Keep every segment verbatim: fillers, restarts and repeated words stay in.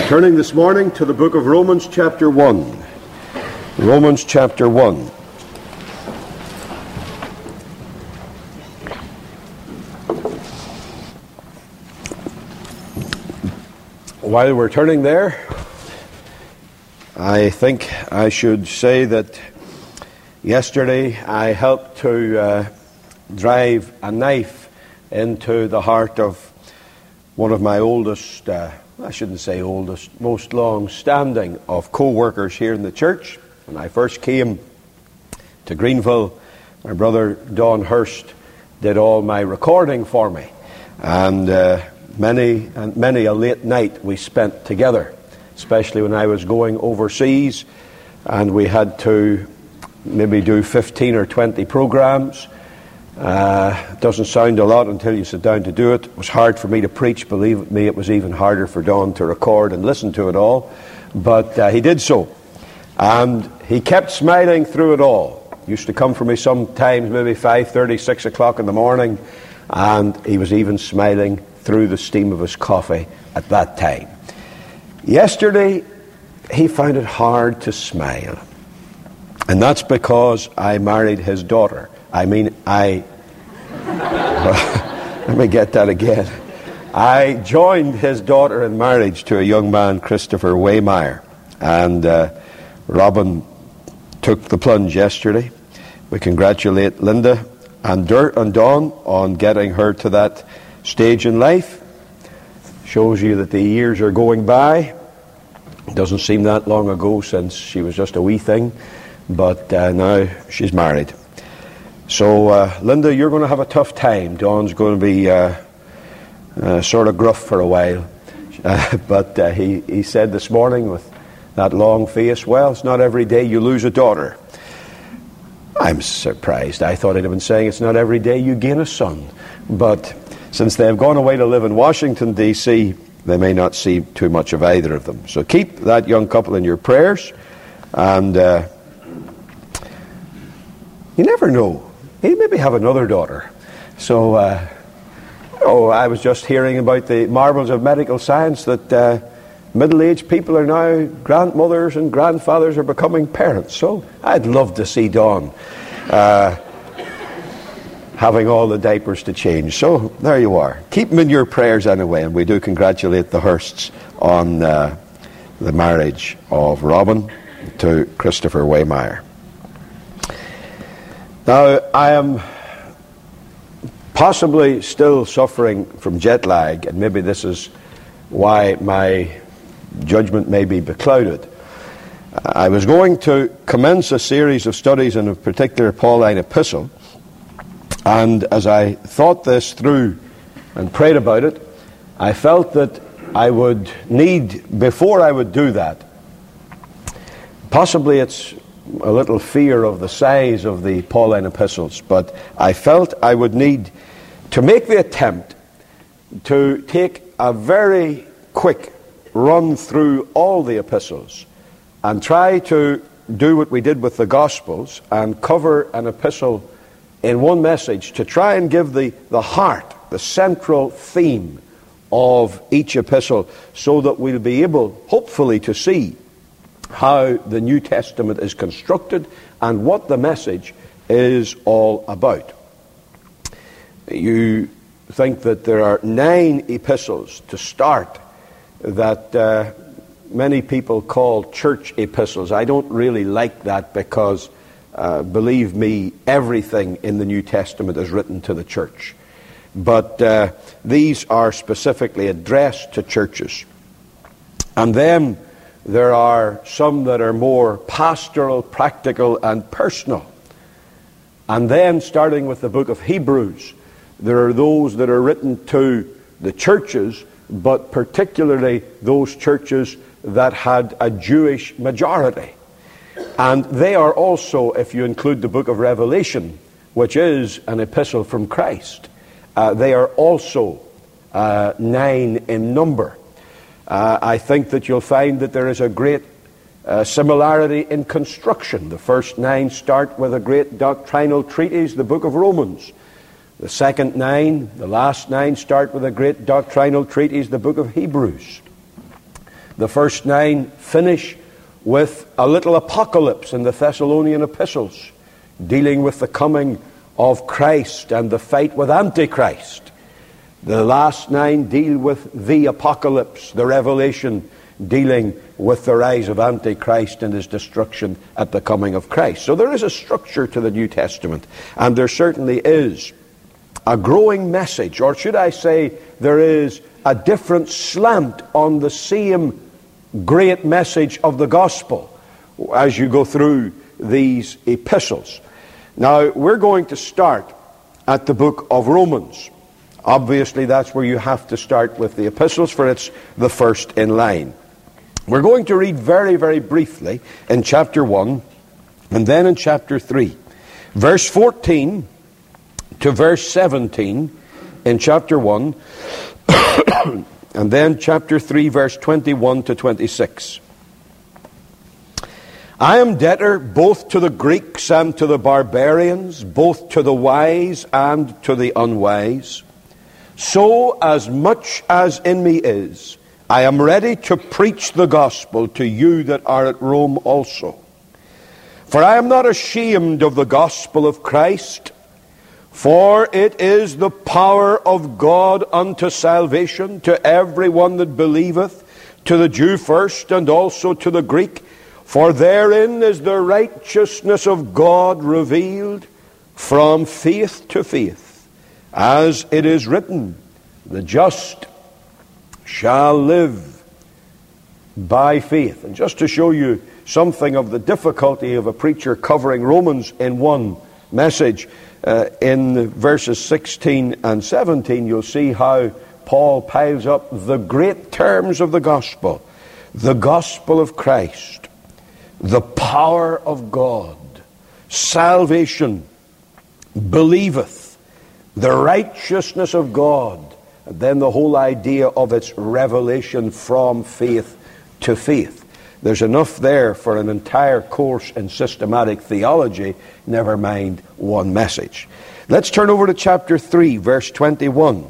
Turning this morning to the book of Romans chapter one. Romans chapter one. While we're turning there, I think I should say that yesterday I helped to uh, drive a knife into the heart of one of my oldest, uh, I shouldn't say oldest, most long-standing of co-workers here in the church. When I first came to Greenville, my brother Don Hurst did all my recording for me. And uh, many and many a late night we spent together, especially when I was going overseas, and we had to maybe do fifteen or twenty programs. Uh, it doesn't sound a lot until you sit down to do it. It was hard for me to preach. Believe me, it was even harder for Don to record and listen to it all. But uh, he did so. And he kept smiling through it all. Used to come for me sometimes, maybe five thirty, six o'clock in the morning. And he was even smiling through the steam of his coffee at that time. Yesterday, he found it hard to smile. And that's because I married his daughter. I mean, I... Let me get that again. I joined his daughter in marriage to a young man, Christopher Waymeyer. And uh, Robin took the plunge yesterday. We congratulate Linda and Dirt and Dawn on getting her to that stage in life. Shows you that the years are going by. It doesn't seem that long ago since she was just a wee thing. But uh, now she's married. So, uh, Linda, you're going to have a tough time. Dawn's going to be uh, uh, sort of gruff for a while. Uh, but uh, he, he said this morning with that long face, well, it's not every day you lose a daughter. I'm surprised. I thought he'd have been saying it's not every day you gain a son. But since they've gone away to live in Washington, D C, they may not see too much of either of them. So keep that young couple in your prayers. And uh, you never know. He maybe have another daughter. So, uh, oh, I was just hearing about the marvels of medical science that uh, middle-aged people are now grandmothers and grandfathers are becoming parents. So I'd love to see Dawn uh, having all the diapers to change. So there you are. Keep them in your prayers anyway, and we do congratulate the Hursts on uh, the marriage of Robin to Christopher Waymeyer. Now, I am possibly still suffering from jet lag, and maybe this is why my judgment may be beclouded. I was going to commence a series of studies in a particular Pauline epistle, and as I thought this through and prayed about it, I felt that I would need, before I would do that, possibly it's a little fear of the size of the Pauline epistles, but I felt I would need to make the attempt to take a very quick run through all the epistles and try to do what we did with the Gospels and cover an epistle in one message to try and give the, the heart, the central theme of each epistle, so that we'll be able, hopefully, to see how the New Testament is constructed and what the message is all about. You think that there are nine epistles to start that uh, many people call church epistles. I don't really like that because, uh, believe me, everything in the New Testament is written to the church. But uh, these are specifically addressed to churches. And then there are some that are more pastoral, practical, and personal. And then, starting with the book of Hebrews, there are those that are written to the churches, but particularly those churches that had a Jewish majority. And they are also, if you include the book of Revelation, which is an epistle from Christ, uh, they are also uh, nine in number. Uh, I think that you'll find that there is a great uh, similarity in construction. The first nine start with a great doctrinal treatise, the book of Romans. The second nine, the last nine, start with a great doctrinal treatise, the book of Hebrews. The first nine finish with a little apocalypse in the Thessalonian epistles, dealing with the coming of Christ and the fight with Antichrist. The last nine deal with the apocalypse, the revelation, dealing with the rise of Antichrist and his destruction at the coming of Christ. So there is a structure to the New Testament, and there certainly is a growing message, or should I say, there is a different slant on the same great message of the gospel as you go through these epistles. Now, we're going to start at the book of Romans. Obviously, that's where you have to start with the epistles, for it's the first in line. We're going to read very, very briefly in chapter one and then in chapter three. Verse fourteen to verse seventeen in chapter one, and then chapter three, verse twenty-one to twenty-six. I am debtor both to the Greeks and to the barbarians, both to the wise and to the unwise. So as much as in me is, I am ready to preach the gospel to you that are at Rome also. For I am not ashamed of the gospel of Christ, for it is the power of God unto salvation to every one that believeth, to the Jew first and also to the Greek. For therein is the righteousness of God revealed from faith to faith. As it is written, the just shall live by faith. And just to show you something of the difficulty of a preacher covering Romans in one message, uh, in verses sixteen and seventeen, you'll see how Paul piles up the great terms of the gospel. The gospel of Christ, the power of God, salvation, believeth, the righteousness of God, and then the whole idea of its revelation from faith to faith. There's enough there for an entire course in systematic theology, never mind one message. Let's turn over to chapter three, verse twenty-one.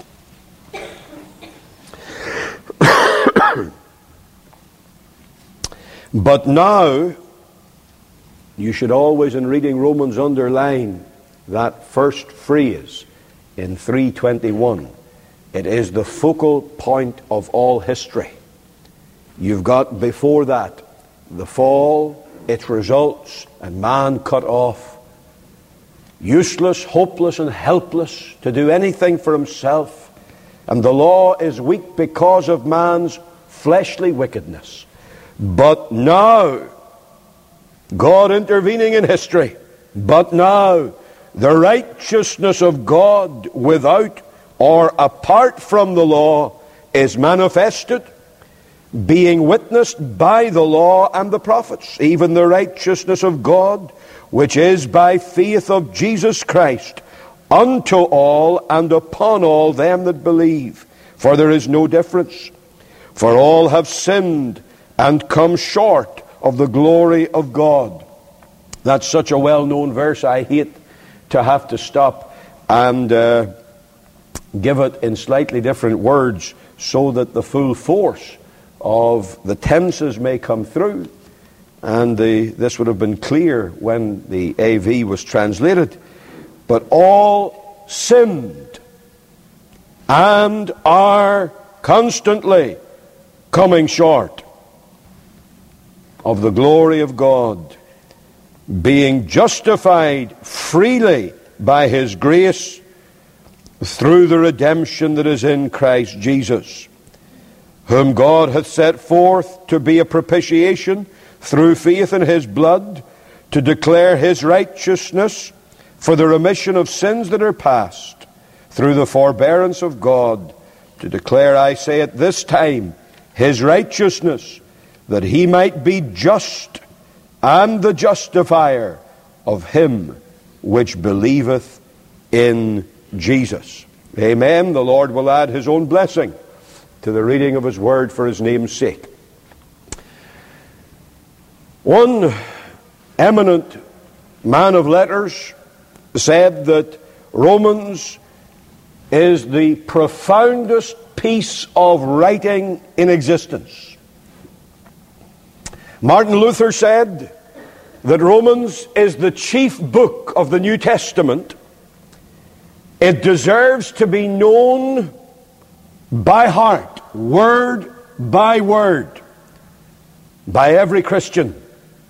But now, you should always, in reading Romans, underline that first phrase in three twenty-one. It is the focal point of all history. You've got before that the fall, its results, and man cut off, useless, hopeless, and helpless to do anything for himself. And the law is weak because of man's fleshly wickedness. But now, God intervening in history, but now, the righteousness of God without or apart from the law is manifested, being witnessed by the law and the prophets, even the righteousness of God, which is by faith of Jesus Christ, unto all and upon all them that believe. For there is no difference. For all have sinned and come short of the glory of God. That's such a well-known verse, I hate to have to stop and uh, give it in slightly different words so that the full force of the tenses may come through. And the, this would have been clear when the A V was translated. But all sinned and are constantly coming short of the glory of God, being justified freely by His grace through the redemption that is in Christ Jesus, whom God hath set forth to be a propitiation through faith in His blood, to declare His righteousness for the remission of sins that are past, through the forbearance of God, to declare, I say at this time, His righteousness, that He might be just and the justifier of him which believeth in Jesus. Amen. The Lord will add His own blessing to the reading of His word for His name's sake. One eminent man of letters said that Romans is the profoundest piece of writing in existence. Martin Luther said that Romans is the chief book of the New Testament. It deserves to be known by heart, word by word, by every Christian.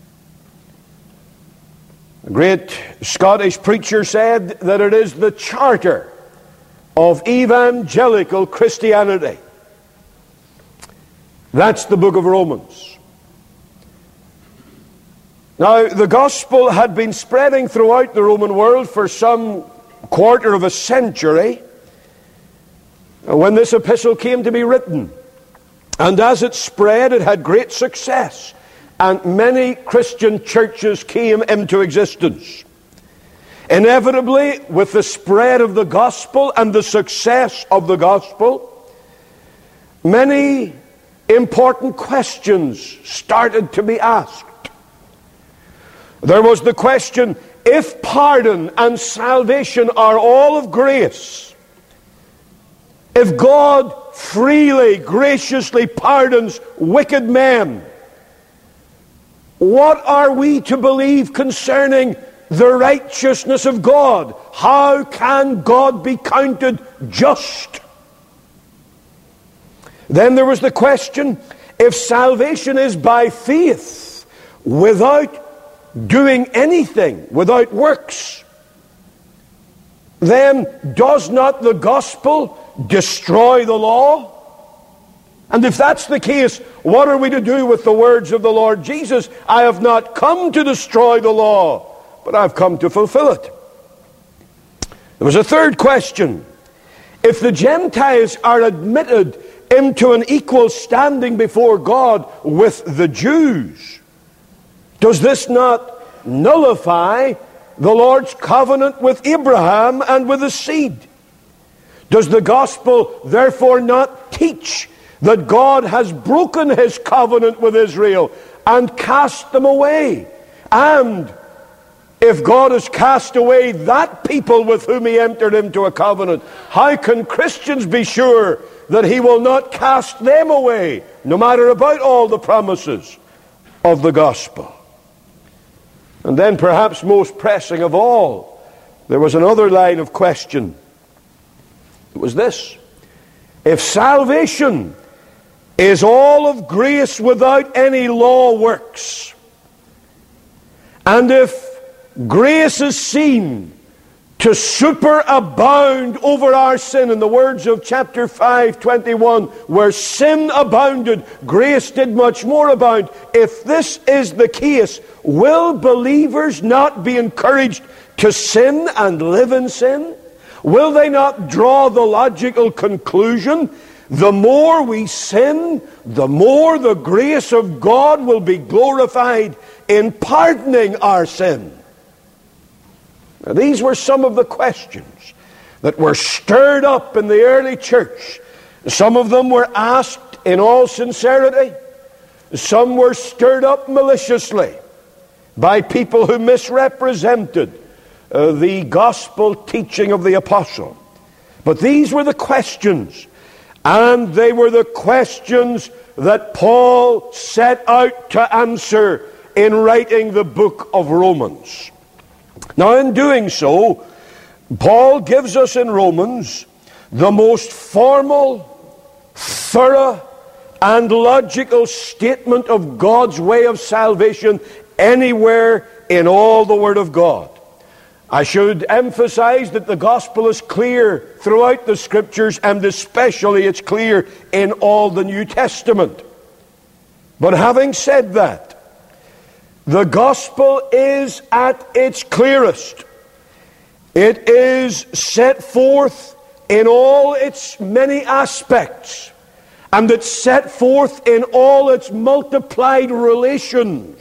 A great Scottish preacher said that it is the charter of evangelical Christianity. That's the book of Romans. Now, the gospel had been spreading throughout the Roman world for some quarter of a century when this epistle came to be written. And as it spread, it had great success, and many Christian churches came into existence. Inevitably, with the spread of the gospel and the success of the gospel, many important questions started to be asked. There was the question, if pardon and salvation are all of grace, if God freely, graciously pardons wicked men, what are we to believe concerning the righteousness of God? How can God be counted just? Then there was the question, if salvation is by faith, without doing anything, without works, then does not the gospel destroy the law? And if that's the case, what are we to do with the words of the Lord Jesus? I have not come to destroy the law, but I've come to fulfill it. There was a third question. If the Gentiles are admitted into an equal standing before God with the Jews, does this not nullify the Lord's covenant with Abraham and with his seed? Does the gospel therefore not teach that God has broken his covenant with Israel and cast them away? And if God has cast away that people with whom he entered into a covenant, how can Christians be sure that he will not cast them away, no matter about all the promises of the gospel? And then, perhaps most pressing of all, there was another line of question. It was this: if salvation is all of grace without any law works, and if grace is seen to superabound over our sin, in the words of chapter five, twenty-one, where sin abounded, grace did much more abound. If this is the case, will believers not be encouraged to sin and live in sin? Will they not draw the logical conclusion, the more we sin, the more the grace of God will be glorified in pardoning our sin? Now, these were some of the questions that were stirred up in the early church. Some of them were asked in all sincerity. Some were stirred up maliciously by people who misrepresented uh, the gospel teaching of the apostle. But these were the questions, and they were the questions that Paul set out to answer in writing the book of Romans. Now, in doing so, Paul gives us in Romans the most formal, thorough, and logical statement of God's way of salvation anywhere in all the Word of God. I should emphasize that the gospel is clear throughout the Scriptures, and especially it's clear in all the New Testament. But having said that, the gospel is at its clearest. It is set forth in all its many aspects, and it's set forth in all its multiplied relations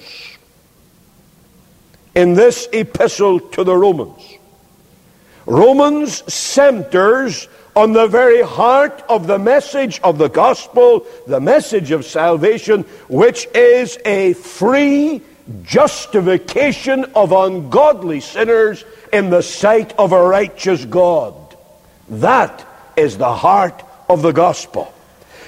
in this epistle to the Romans. Romans centers on the very heart of the message of the gospel, the message of salvation, which is a free justification of ungodly sinners in the sight of a righteous God. That is the heart of the gospel.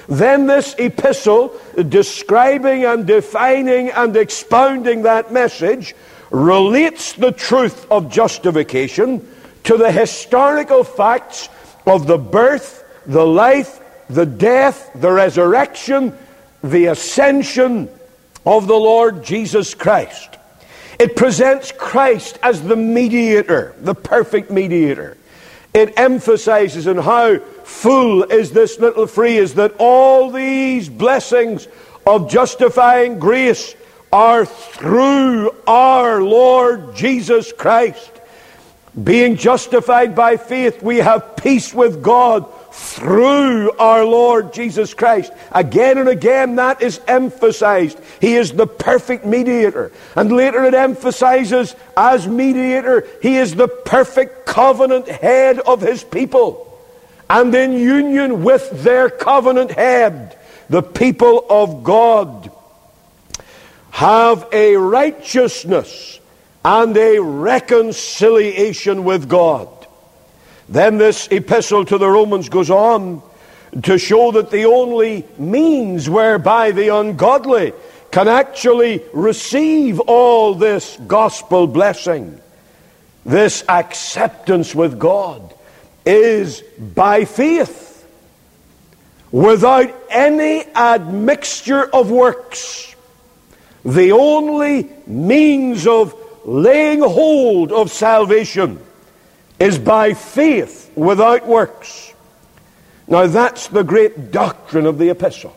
Then this epistle, describing and defining and expounding that message, relates the truth of justification to the historical facts of the birth, the life, the death, the resurrection, the ascension of the Lord Jesus Christ. It presents Christ as the mediator, the perfect mediator. It emphasizes in how full is this little phrase that all these blessings of justifying grace are through our Lord Jesus Christ. Being justified by faith, we have peace with God through our Lord Jesus Christ. Again and again that is emphasized. He is the perfect mediator. And later it emphasizes, as mediator, He is the perfect covenant head of His people. And in union with their covenant head, the people of God have a righteousness and a reconciliation with God. Then this epistle to the Romans goes on to show that the only means whereby the ungodly can actually receive all this gospel blessing, this acceptance with God, is by faith, without any admixture of works. The only means of laying hold of salvation is by faith without works. Now that's the great doctrine of the epistle.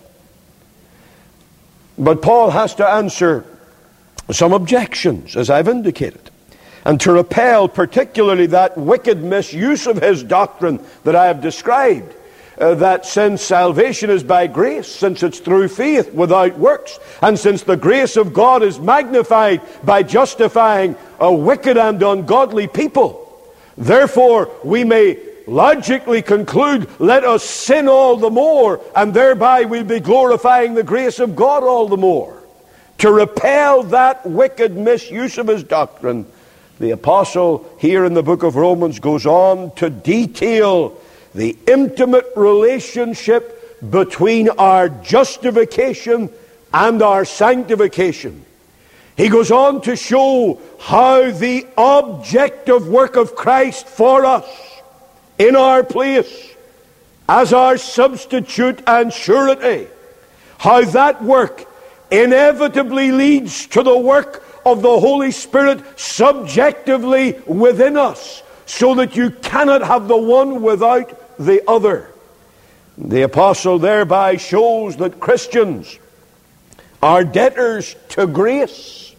But Paul has to answer some objections, as I've indicated, and to repel particularly that wicked misuse of his doctrine that I have described, uh, that since salvation is by grace, since it's through faith without works, and since the grace of God is magnified by justifying a wicked and ungodly people, therefore we may logically conclude, let us sin all the more, and thereby we'll be glorifying the grace of God all the more. To repel that wicked misuse of his doctrine, the apostle here in the book of Romans goes on to detail the intimate relationship between our justification and our sanctification. He goes on to show how the objective work of Christ for us, in our place, as our substitute and surety, how that work inevitably leads to the work of the Holy Spirit subjectively within us, so that you cannot have the one without the other. The apostle thereby shows that Christians are debtors to grace,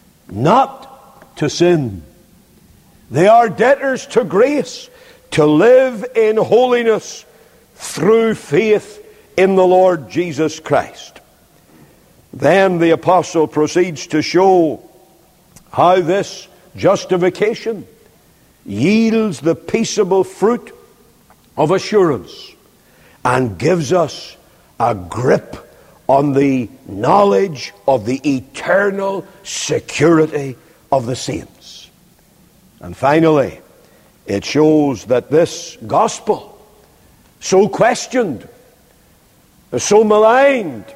not to sin. They are debtors to grace, to live in holiness through faith in the Lord Jesus Christ. Then the apostle proceeds to show how this justification yields the peaceable fruit of assurance and gives us a grip on the knowledge of the eternal security of the saints. And finally, it shows that this gospel, so questioned, so maligned,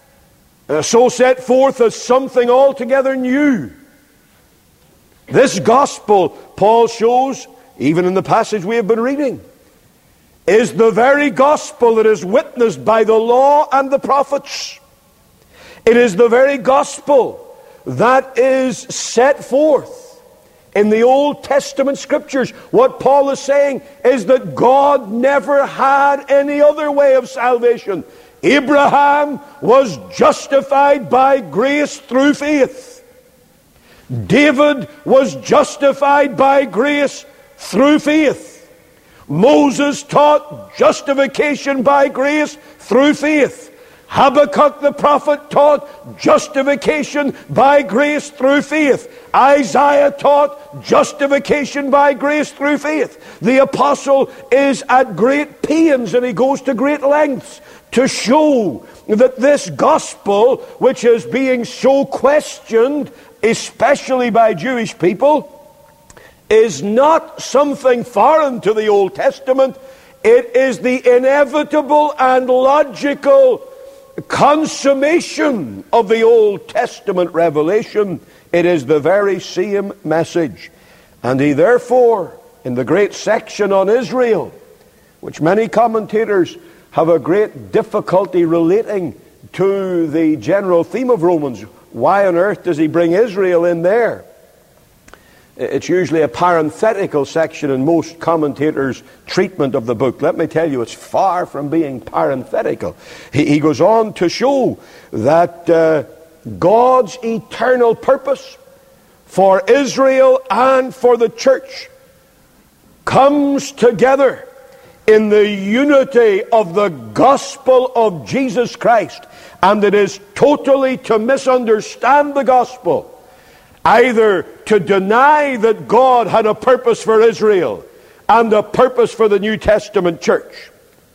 so set forth as something altogether new, this gospel, Paul shows, even in the passage we have been reading, is the very gospel that is witnessed by the law and the prophets. It is the very gospel that is set forth in the Old Testament Scriptures. What Paul is saying is that God never had any other way of salvation. Abraham was justified by grace through faith. David was justified by grace through faith. Moses taught justification by grace through faith. Habakkuk the prophet taught justification by grace through faith. Isaiah taught justification by grace through faith. The apostle is at great pains, and he goes to great lengths to show that this gospel, which is being so questioned, especially by Jewish people, is not something foreign to the Old Testament. it is the inevitable and logical consummation of the Old Testament revelation. It is the very same message. And he therefore, in the great section on Israel, which many commentators have a great difficulty relating to the general theme of Romans, why on earth does he bring Israel in there? It's usually a parenthetical section in most commentators' treatment of the book. Let me tell you, it's far from being parenthetical. He, he goes on to show that uh, God's eternal purpose for Israel and for the church comes together in the unity of the gospel of Jesus Christ. And it is totally to misunderstand the gospel, either to deny that God had a purpose for Israel and a purpose for the New Testament church,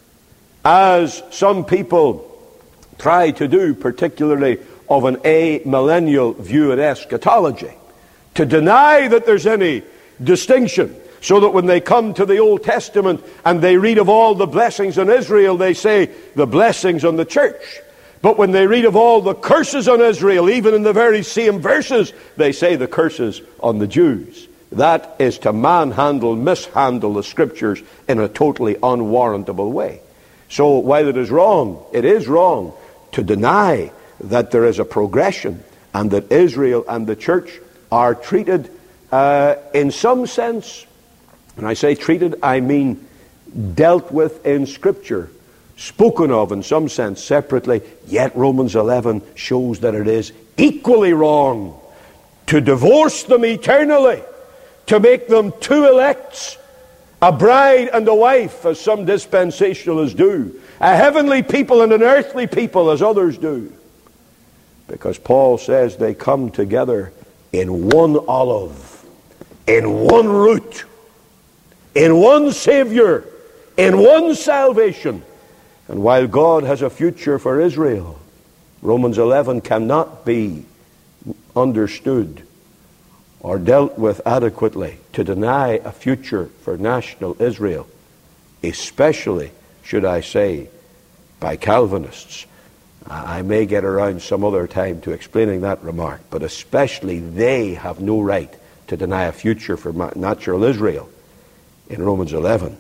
as some people try to do, particularly of an amillennial view in eschatology, to deny that there's any distinction, so that when they come to the Old Testament and they read of all the blessings on Israel, they say the blessings on the church. But when they read of all the curses on Israel, even in the very same verses, they say the curses on the Jews. That is to manhandle, mishandle the Scriptures in a totally unwarrantable way. So while it is wrong, it is wrong to deny that there is a progression and that Israel and the church are treated uh, in some sense. When I say treated, I mean dealt with in Scripture, spoken of in some sense separately. Yet Romans eleven shows that it is equally wrong to divorce them eternally, to make them two elects, a bride and a wife, as some dispensationalists do, a heavenly people and an earthly people, as others do. Because Paul says they come together in one olive, in one root, in one Savior, in one salvation. And while God has a future for Israel, Romans eleven cannot be understood or dealt with adequately to deny a future for national Israel, especially, should I say, by Calvinists. I may get around some other time to explaining that remark, but especially they have no right to deny a future for natural Israel in Romans eleven.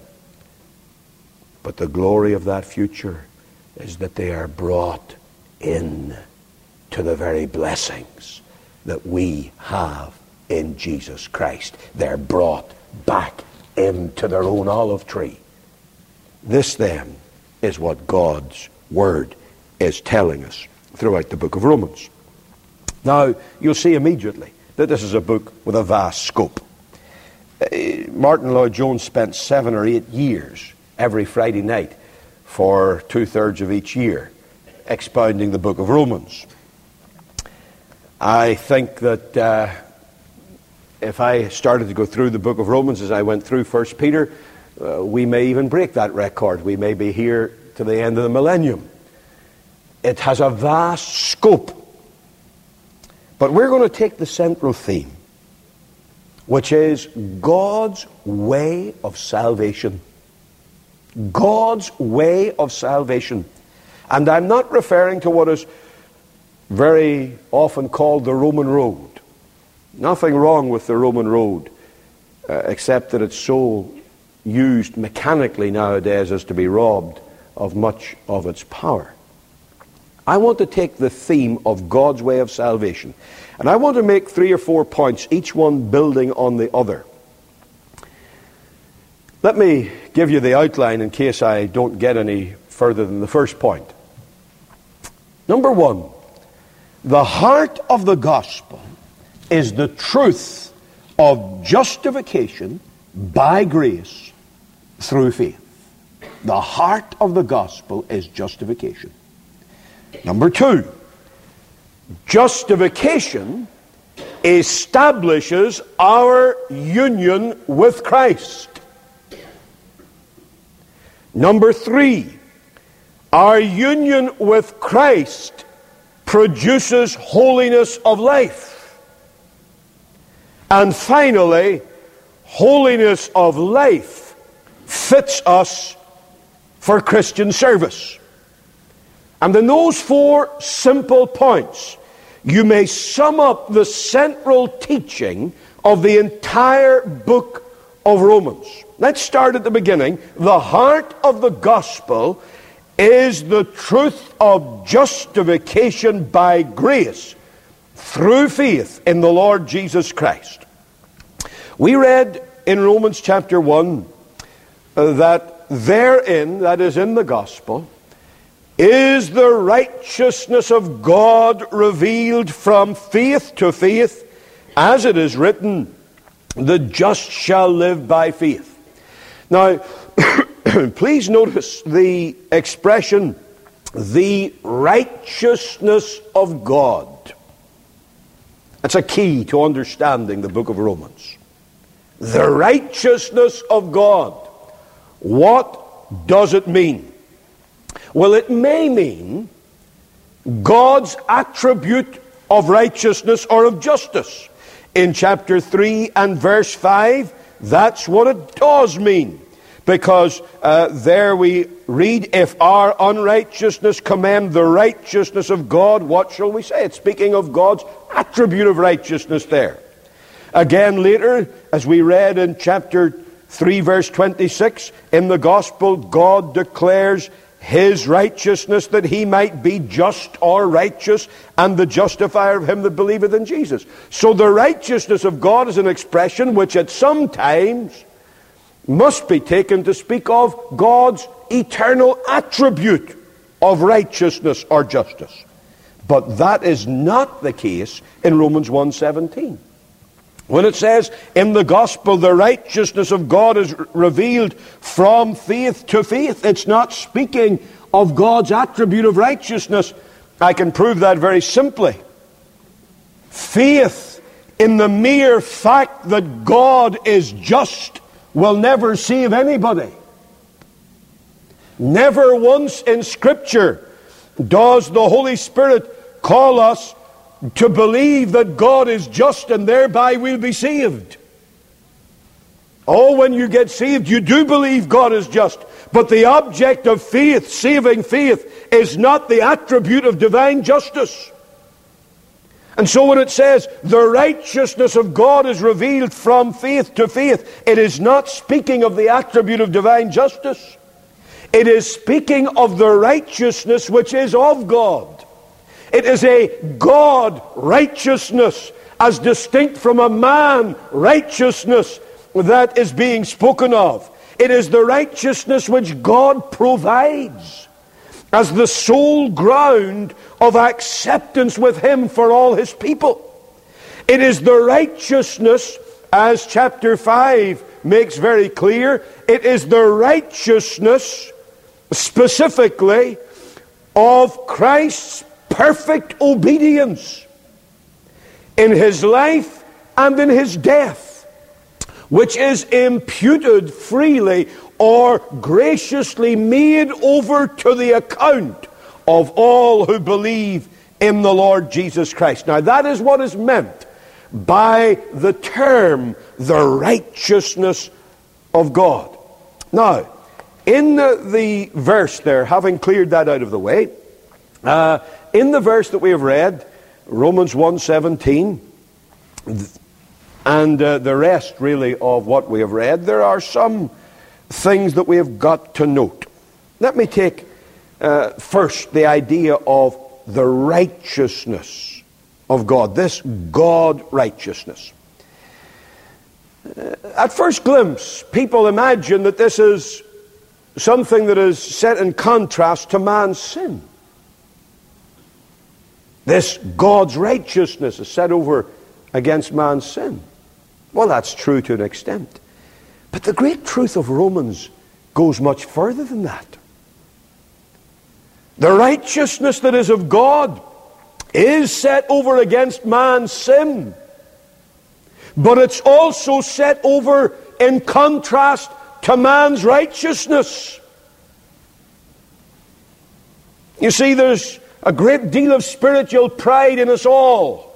But the glory of that future is that they are brought in to the very blessings that we have in Jesus Christ. They're brought back into their own olive tree. This then is what God's Word is telling us throughout the book of Romans. Now, you'll see immediately that this is a book with a vast scope. Uh, Martin Lloyd-Jones spent seven or eight years every Friday night for two-thirds of each year expounding the book of Romans. I think that uh, if I started to go through the book of Romans as I went through First Peter, uh, we may even break that record. We may be here to the end of the millennium. It has a vast scope. But we're going to take the central theme, which is God's way of salvation. God's way of salvation. And I'm not referring to what is very often called the Roman road. Nothing wrong with the Roman road, uh, except that it's so used mechanically nowadays as to be robbed of much of its power. I want to take the theme of God's way of salvation, and I want to make three or four points, each one building on the other. Let me give you the outline in case I don't get any further than the first point. Number one, the heart of the gospel is the truth of justification by grace through faith. The heart of the gospel is justification. Number two, justification establishes our union with Christ. Number three, our union with Christ produces holiness of life. And finally, holiness of life fits us for Christian service. And in those four simple points, you may sum up the central teaching of the entire book of Romans. Let's start at the beginning. The heart of the gospel is the truth of justification by grace through faith in the Lord Jesus Christ. We read in Romans chapter one uh, that therein, that is in the gospel, is the righteousness of God revealed from faith to faith, as it is written, the just shall live by faith. Now, please notice the expression, the righteousness of God. That's a key to understanding the book of Romans. The righteousness of God. What does it mean? Well, it may mean God's attribute of righteousness or of justice. In chapter three and verse five, that's what it does mean. Because uh, there we read, if our unrighteousness commend the righteousness of God, what shall we say? It's speaking of God's attribute of righteousness there. Again later, as we read in chapter three verse twenty-six, in the gospel God declares His righteousness, that He might be just or righteous, and the justifier of him that believeth in Jesus. So the righteousness of God is an expression which at some times must be taken to speak of God's eternal attribute of righteousness or justice. But that is not the case in Romans one seventeen. When it says, in the gospel, the righteousness of God is revealed from faith to faith, it's not speaking of God's attribute of righteousness. I can prove that very simply. Faith in the mere fact that God is just will never save anybody. Never once in Scripture does the Holy Spirit call us to believe that God is just and thereby we'll be saved. Oh, when you get saved, you do believe God is just. But the object of faith, saving faith, is not the attribute of divine justice. And so when it says, the righteousness of God is revealed from faith to faith, it is not speaking of the attribute of divine justice. It is speaking of the righteousness which is of God. It is a God righteousness as distinct from a man righteousness that is being spoken of. It is the righteousness which God provides as the sole ground of acceptance with Him for all His people. It is the righteousness, as chapter five makes very clear, it is the righteousness specifically of Christ's perfect obedience in His life and in His death, which is imputed freely or graciously made over to the account of all who believe in the Lord Jesus Christ. Now that is what is meant by the term the righteousness of God. Now, in the, the verse there, having cleared that out of the way, uh, in the verse that we have read, Romans one seventeen, and uh, the rest really of what we have read, there are some things that we have got to note. Let me take uh, first the idea of the righteousness of God, this God righteousness. Uh, at first glimpse, people imagine that this is something that is set in contrast to man's sin. This God's righteousness is set over against man's sin. Well, that's true to an extent. But the great truth of Romans goes much further than that. The righteousness that is of God is set over against man's sin. But it's also set over in contrast to man's righteousness. You see, there's a great deal of spiritual pride in us all.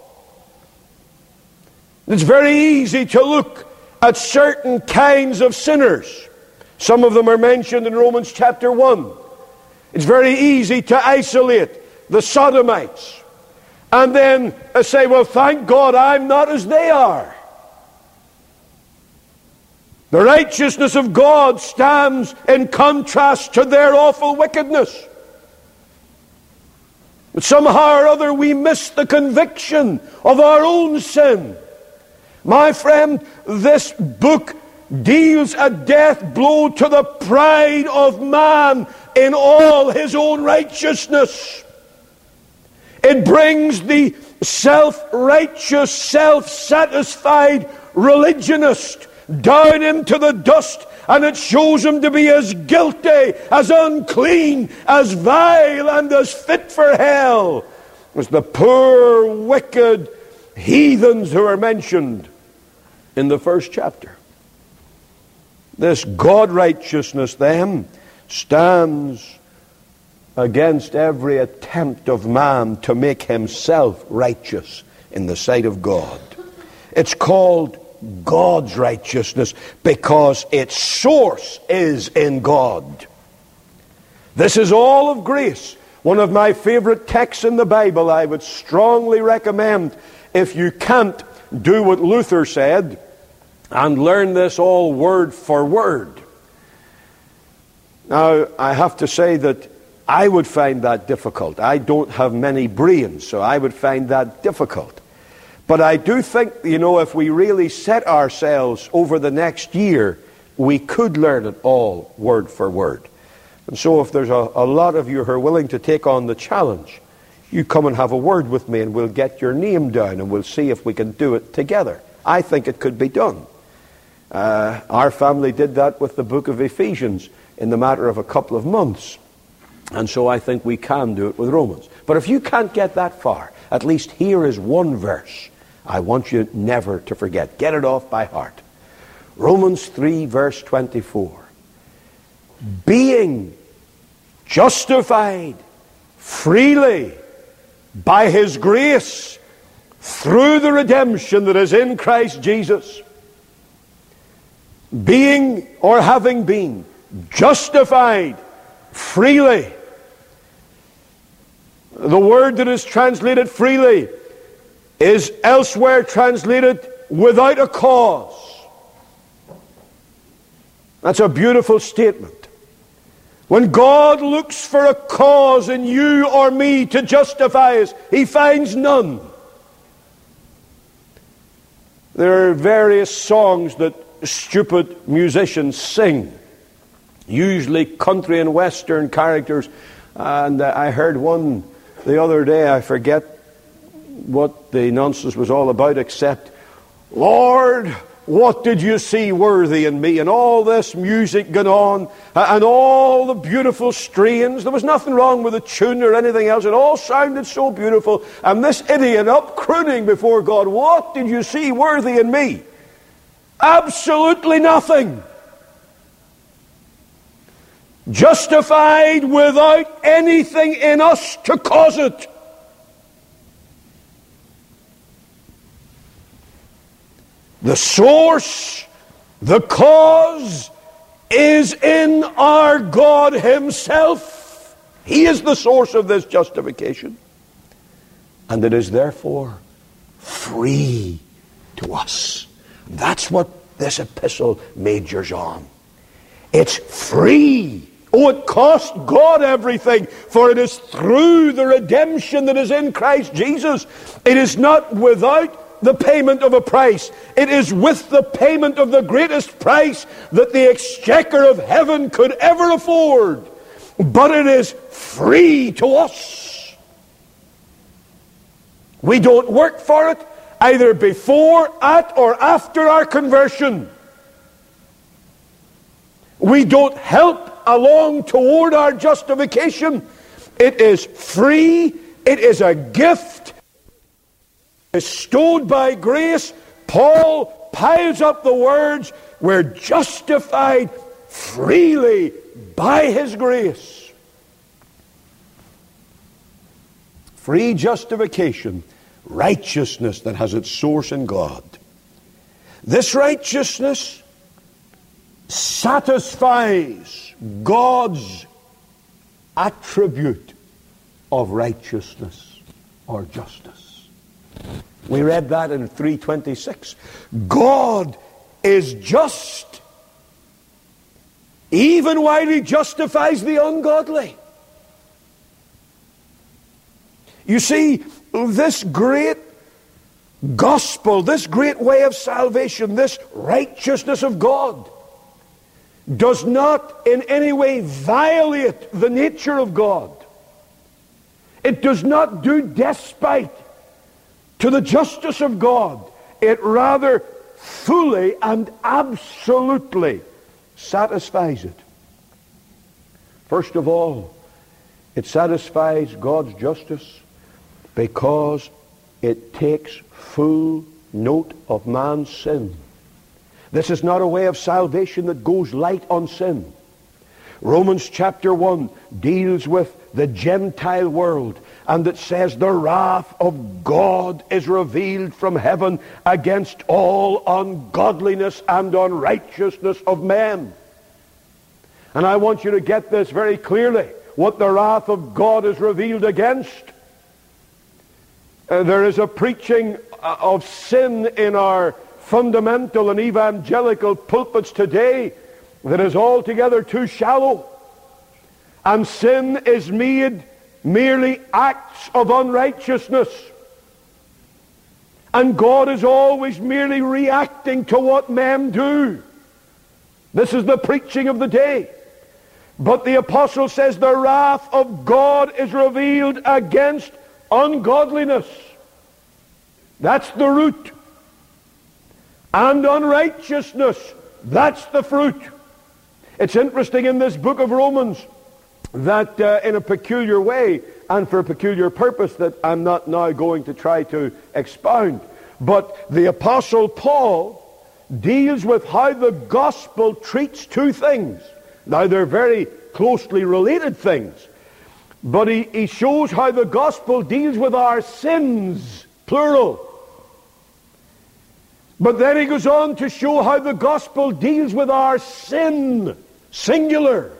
It's very easy to look at certain kinds of sinners Some of them are mentioned in Romans chapter one. It's very easy to isolate the Sodomites and then say, well, thank God I'm not as they are. The righteousness of God stands in contrast to their awful wickedness. But somehow or other we miss the conviction of our own sin. My friend, this book deals a death blow to the pride of man in all his own righteousness. It brings the self-righteous, self-satisfied religionist down into the dust, and it shows him to be as guilty, as unclean, as vile, and as fit for hell as the poor, wicked heathens who are mentioned in the first chapter. This God-righteousness, then, stands against every attempt of man to make himself righteous in the sight of God. It's called God's righteousness because its source is in God. This is all of grace. One of my favorite texts in the Bible. I would strongly recommend, if you can't do what Luther said and learn this all word for word. Now, I have to say that I would find that difficult. I don't have many brains, so I would find that difficult. But I do think, you know, if we really set ourselves over the next year, we could learn it all word for word. And so if there's a, a lot of you who are willing to take on the challenge, you come and have a word with me and we'll get your name down and we'll see if we can do it together. I think it could be done. Uh, our family did that with the book of Ephesians in the matter of a couple of months. And so I think we can do it with Romans. But if you can't get that far, at least here is one verse I want you never to forget. Get it off by heart. Romans three, verse twenty-four. Being justified freely by His grace through the redemption that is in Christ Jesus. Being or having been justified freely. The word that is translated freely is elsewhere translated without a cause. That's a beautiful statement. When God looks for a cause in you or me to justify us, He finds none. There are various songs that stupid musicians sing, usually country and western characters. And I heard one the other day, I forget what the nonsense was all about, except, Lord, what did you see worthy in me? And all this music going on, and all the beautiful strains. There was nothing wrong with the tune or anything else. It all sounded so beautiful. And this idiot up crooning before God, what did you see worthy in me? Absolutely nothing. Justified without anything in us to cause it. The source, the cause, is in our God Himself. He is the source of this justification. And it is therefore free to us. That's what this epistle majors on. It's free. Oh, it cost God everything, for it is through the redemption that is in Christ Jesus. It is not without the payment of a price. It is with the payment of the greatest price that the exchequer of heaven could ever afford. But it is free to us. We don't work for it, either before, at, or after our conversion. We don't help along toward our justification. It is free. It is a gift bestowed by grace. Paul piles up the words, we're justified freely by His grace. Free justification, righteousness that has its source in God. This righteousness satisfies God's attribute of righteousness or justice. We read that in three twenty-six. God is just even while he justifies the ungodly. You see, this great gospel, this great way of salvation, this righteousness of God, does not in any way violate the nature of God. It does not do despite to the justice of God. It rather fully and absolutely satisfies it. First of all, it satisfies God's justice because it takes full note of man's sin. This is not a way of salvation that goes light on sin. Romans chapter one deals with the Gentile world, and it says the wrath of God is revealed from heaven against all ungodliness and unrighteousness of men. And I want you to get this very clearly, what the wrath of God is revealed against. Uh, there is a preaching of sin in our fundamental and evangelical pulpits today that is altogether too shallow. And sin is made merely acts of unrighteousness. And God is always merely reacting to what men do. This is the preaching of the day. But the apostle says the wrath of God is revealed against ungodliness. That's the root. And unrighteousness. That's the fruit. It's interesting in this book of Romans that uh, in a peculiar way and for a peculiar purpose that I'm not now going to try to expound, but the apostle Paul deals with how the gospel treats two things. Now they're very closely related things, but he, he shows how the gospel deals with our sins, plural. But then he goes on to show how the gospel deals with our sin, singular.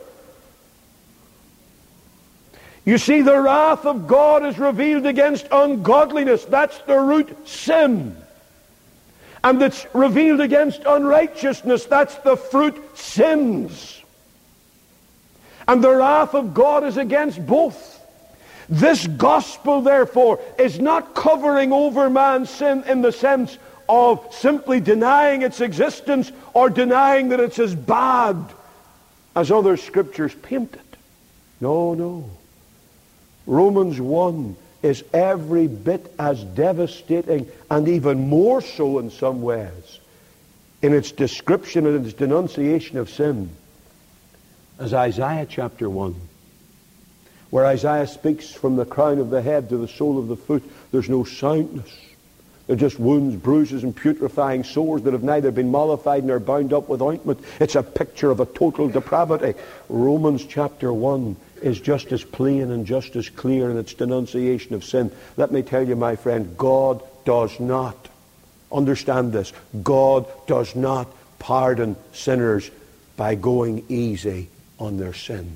You see, the wrath of God is revealed against ungodliness. That's the root, sin. And it's revealed against unrighteousness. That's the fruit, sins. And the wrath of God is against both. This gospel, therefore, is not covering over man's sin in the sense of simply denying its existence or denying that it's as bad as other scriptures paint it. No, no. Romans one is every bit as devastating, and even more so in some ways, in its description and its denunciation of sin, as Isaiah chapter one, where Isaiah speaks from the crown of the head to the sole of the foot. There's no soundness. They're just wounds, bruises, and putrefying sores that have neither been mollified nor bound up with ointment. It's a picture of a total depravity. Romans chapter one is just as plain and just as clear in its denunciation of sin. Let me tell you, my friend, God does not, understand this, God does not pardon sinners by going easy on their sin.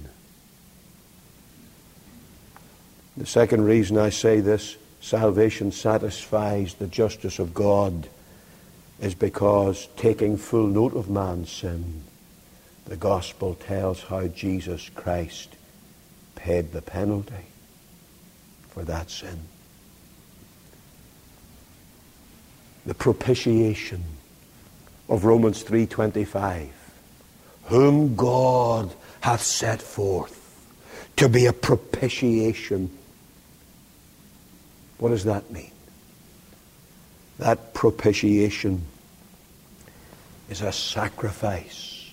The second reason I say this, salvation satisfies the justice of God, is because, taking full note of man's sin, the gospel tells how Jesus Christ paid the penalty for that sin. The propitiation of Romans three twenty-five, whom God hath set forth to be a propitiation. What does that mean? That propitiation is a sacrifice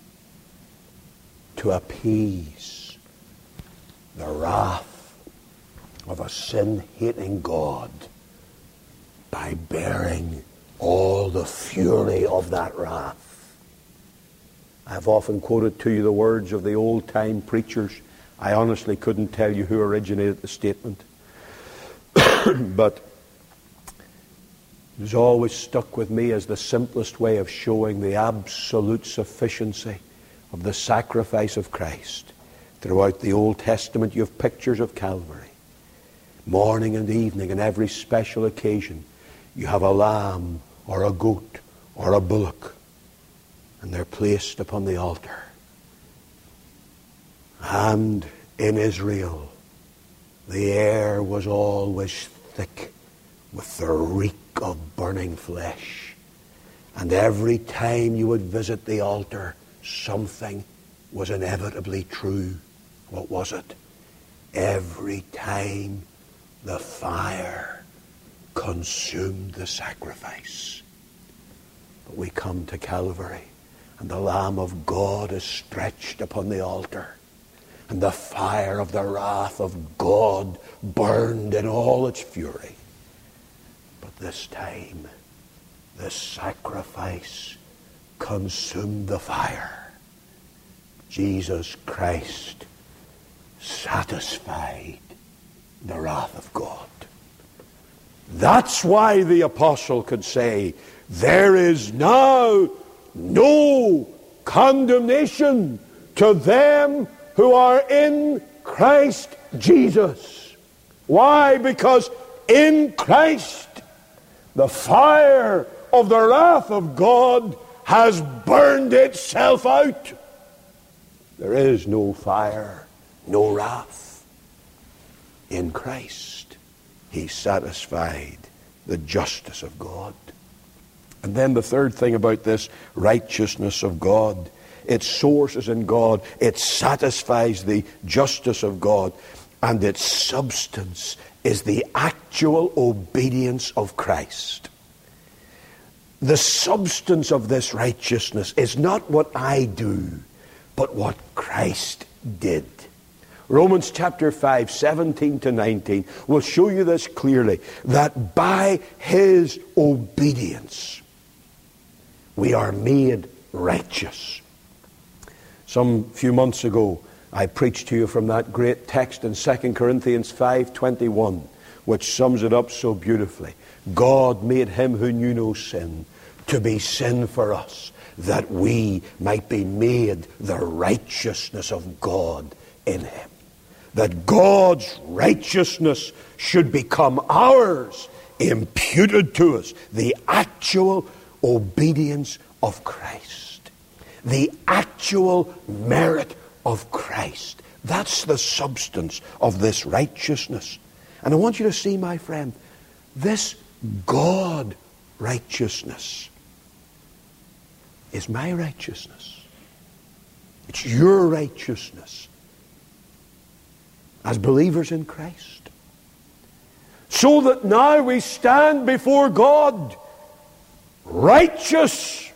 to appease the wrath of a sin-hating God by bearing all the fury of that wrath. I've often quoted to you the words of the old-time preachers. I honestly couldn't tell you who originated the statement. But has always stuck with me as the simplest way of showing the absolute sufficiency of the sacrifice of Christ. Throughout the Old Testament you have pictures of Calvary. Morning and evening and every special occasion you have a lamb or a goat or a bullock, and they're placed upon the altar. And in Israel the air was always thick with the reek of burning flesh. And every time you would visit the altar, something was inevitably true. What was it? Every time the fire consumed the sacrifice. But we come to Calvary, and the Lamb of God is stretched upon the altar, and the fire of the wrath of God burned in all its fury. But this time, the sacrifice consumed the fire. Jesus Christ satisfied the wrath of God. That's why the apostle could say, there is now no condemnation to them who are in Christ Jesus. Why? Because in Christ the fire of the wrath of God has burned itself out. There is no fire, no wrath. In Christ he satisfied the justice of God. And then the third thing about this righteousness of God, its source is in God. It satisfies the justice of God. And its substance is the actual obedience of Christ. The substance of this righteousness is not what I do, but what Christ did. Romans chapter five, seventeen to nineteen will show you this clearly, that by his obedience we are made righteous. Some few months ago, I preached to you from that great text in Second Corinthians five twenty-one, which sums it up so beautifully. God made him who knew no sin to be sin for us, that we might be made the righteousness of God in him. That God's righteousness should become ours, imputed to us. The actual obedience of Christ. The actual merit of Christ. That's the substance of this righteousness. And I want you to see, my friend, this God righteousness is my righteousness. It's your righteousness as believers in Christ. So that now we stand before God righteous,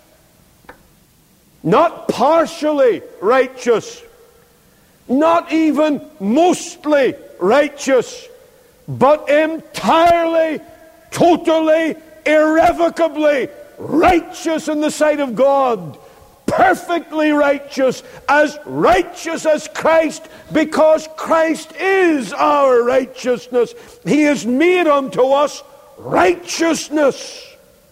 not partially righteous, not even mostly righteous, but entirely, totally, irrevocably righteous in the sight of God. Perfectly righteous, as righteous as Christ, because Christ is our righteousness. He has made unto us righteousness.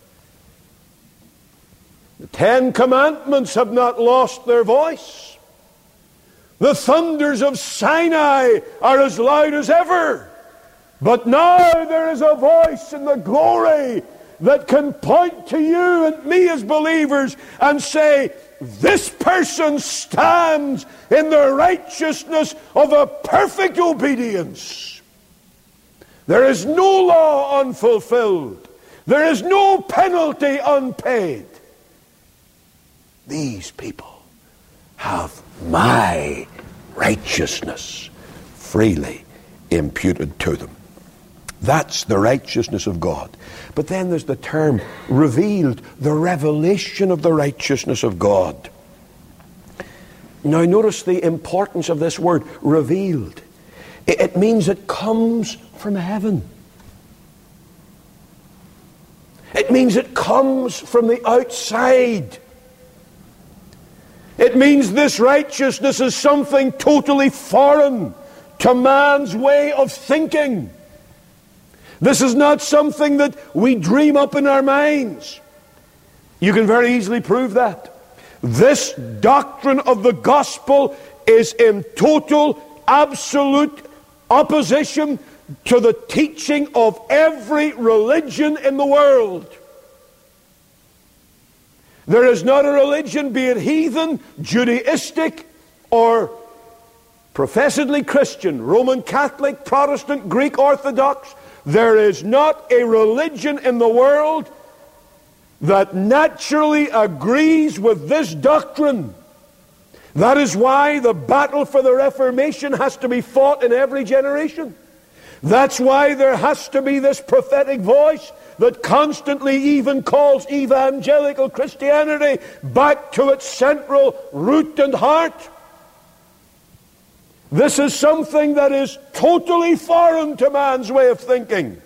The Ten Commandments have not lost their voice. The thunders of Sinai are as loud as ever. But now there is a voice in the glory that can point to you and me as believers and say, this person stands in the righteousness of a perfect obedience. There is no law unfulfilled. There is no penalty unpaid. These people have my righteousness freely imputed to them. That's the righteousness of God. But then there's the term revealed, the revelation of the righteousness of God. Now notice the importance of this word, revealed. It means it comes from heaven. It means it comes from the outside. It means this righteousness is something totally foreign to man's way of thinking. This is not something that we dream up in our minds. You can very easily prove that. This doctrine of the gospel is in total, absolute opposition to the teaching of every religion in the world. There is not a religion, be it heathen, Judaistic, or professedly Christian, Roman Catholic, Protestant, Greek Orthodox. There is not a religion in the world that naturally agrees with this doctrine. That is why the battle for the Reformation has to be fought in every generation. That's why there has to be this prophetic voice that constantly even calls evangelical Christianity back to its central root and heart. This is something that is totally foreign to man's way of thinking.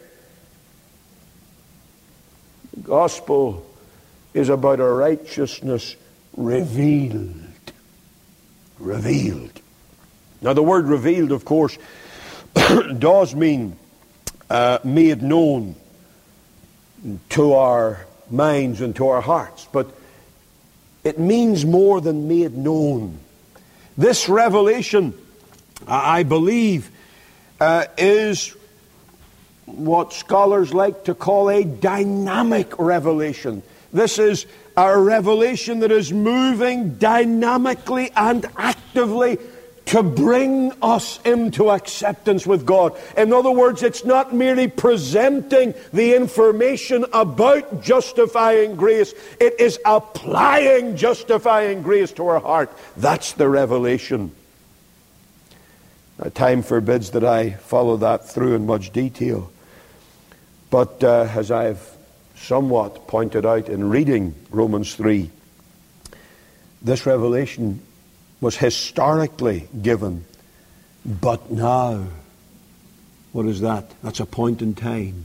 The gospel is about a righteousness revealed. Revealed. Now the word revealed, of course, does mean uh, made known to our minds and to our hearts. But it means more than made known. This revelation, I believe, uh, is what scholars like to call a dynamic revelation. This is a revelation that is moving dynamically and actively to bring us into acceptance with God. In other words, it's not merely presenting the information about justifying grace. It is applying justifying grace to our heart. That's the revelation. Now, time forbids that I follow that through in much detail. But uh, as I've somewhat pointed out in reading Romans three, this revelation was historically given, but now, what is that? That's a point in time.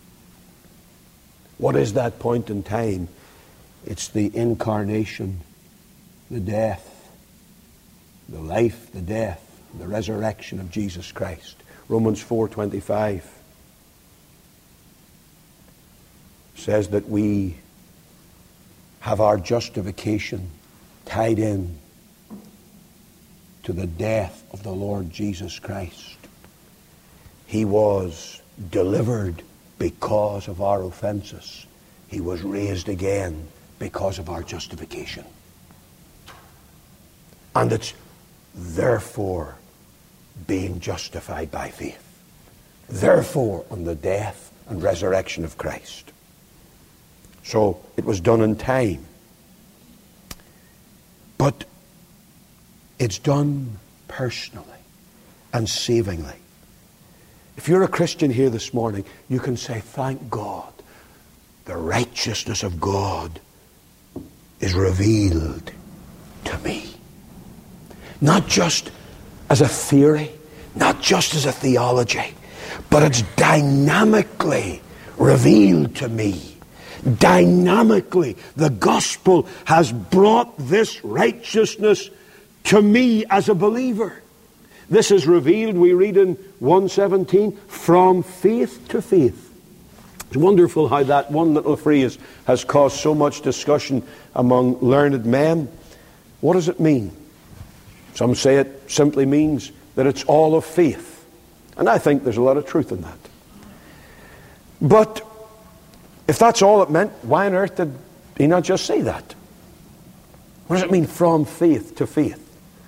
What is that point in time? It's the incarnation, the death, the life, the death, the resurrection of Jesus Christ. Romans four twenty-five says that we have our justification tied in to the death of the Lord Jesus Christ. He was delivered because of our offenses. He was raised again because of our justification. And it's therefore being justified by faith. Therefore, on the death and resurrection of Christ. So it was done in time. But it's done personally and savingly. If you're a Christian here this morning, you can say, thank God, the righteousness of God is revealed to me. Not just as a theory, not just as a theology, but it's dynamically revealed to me. Dynamically, the gospel has brought this righteousness to me as a believer. This is revealed, we read in one seventeen, from faith to faith. It's wonderful how that one little phrase has caused so much discussion among learned men. What does it mean? Some say it simply means that it's all of faith. And I think there's a lot of truth in that. But if that's all it meant, why on earth did he not just say that? What does it mean, from faith to faith?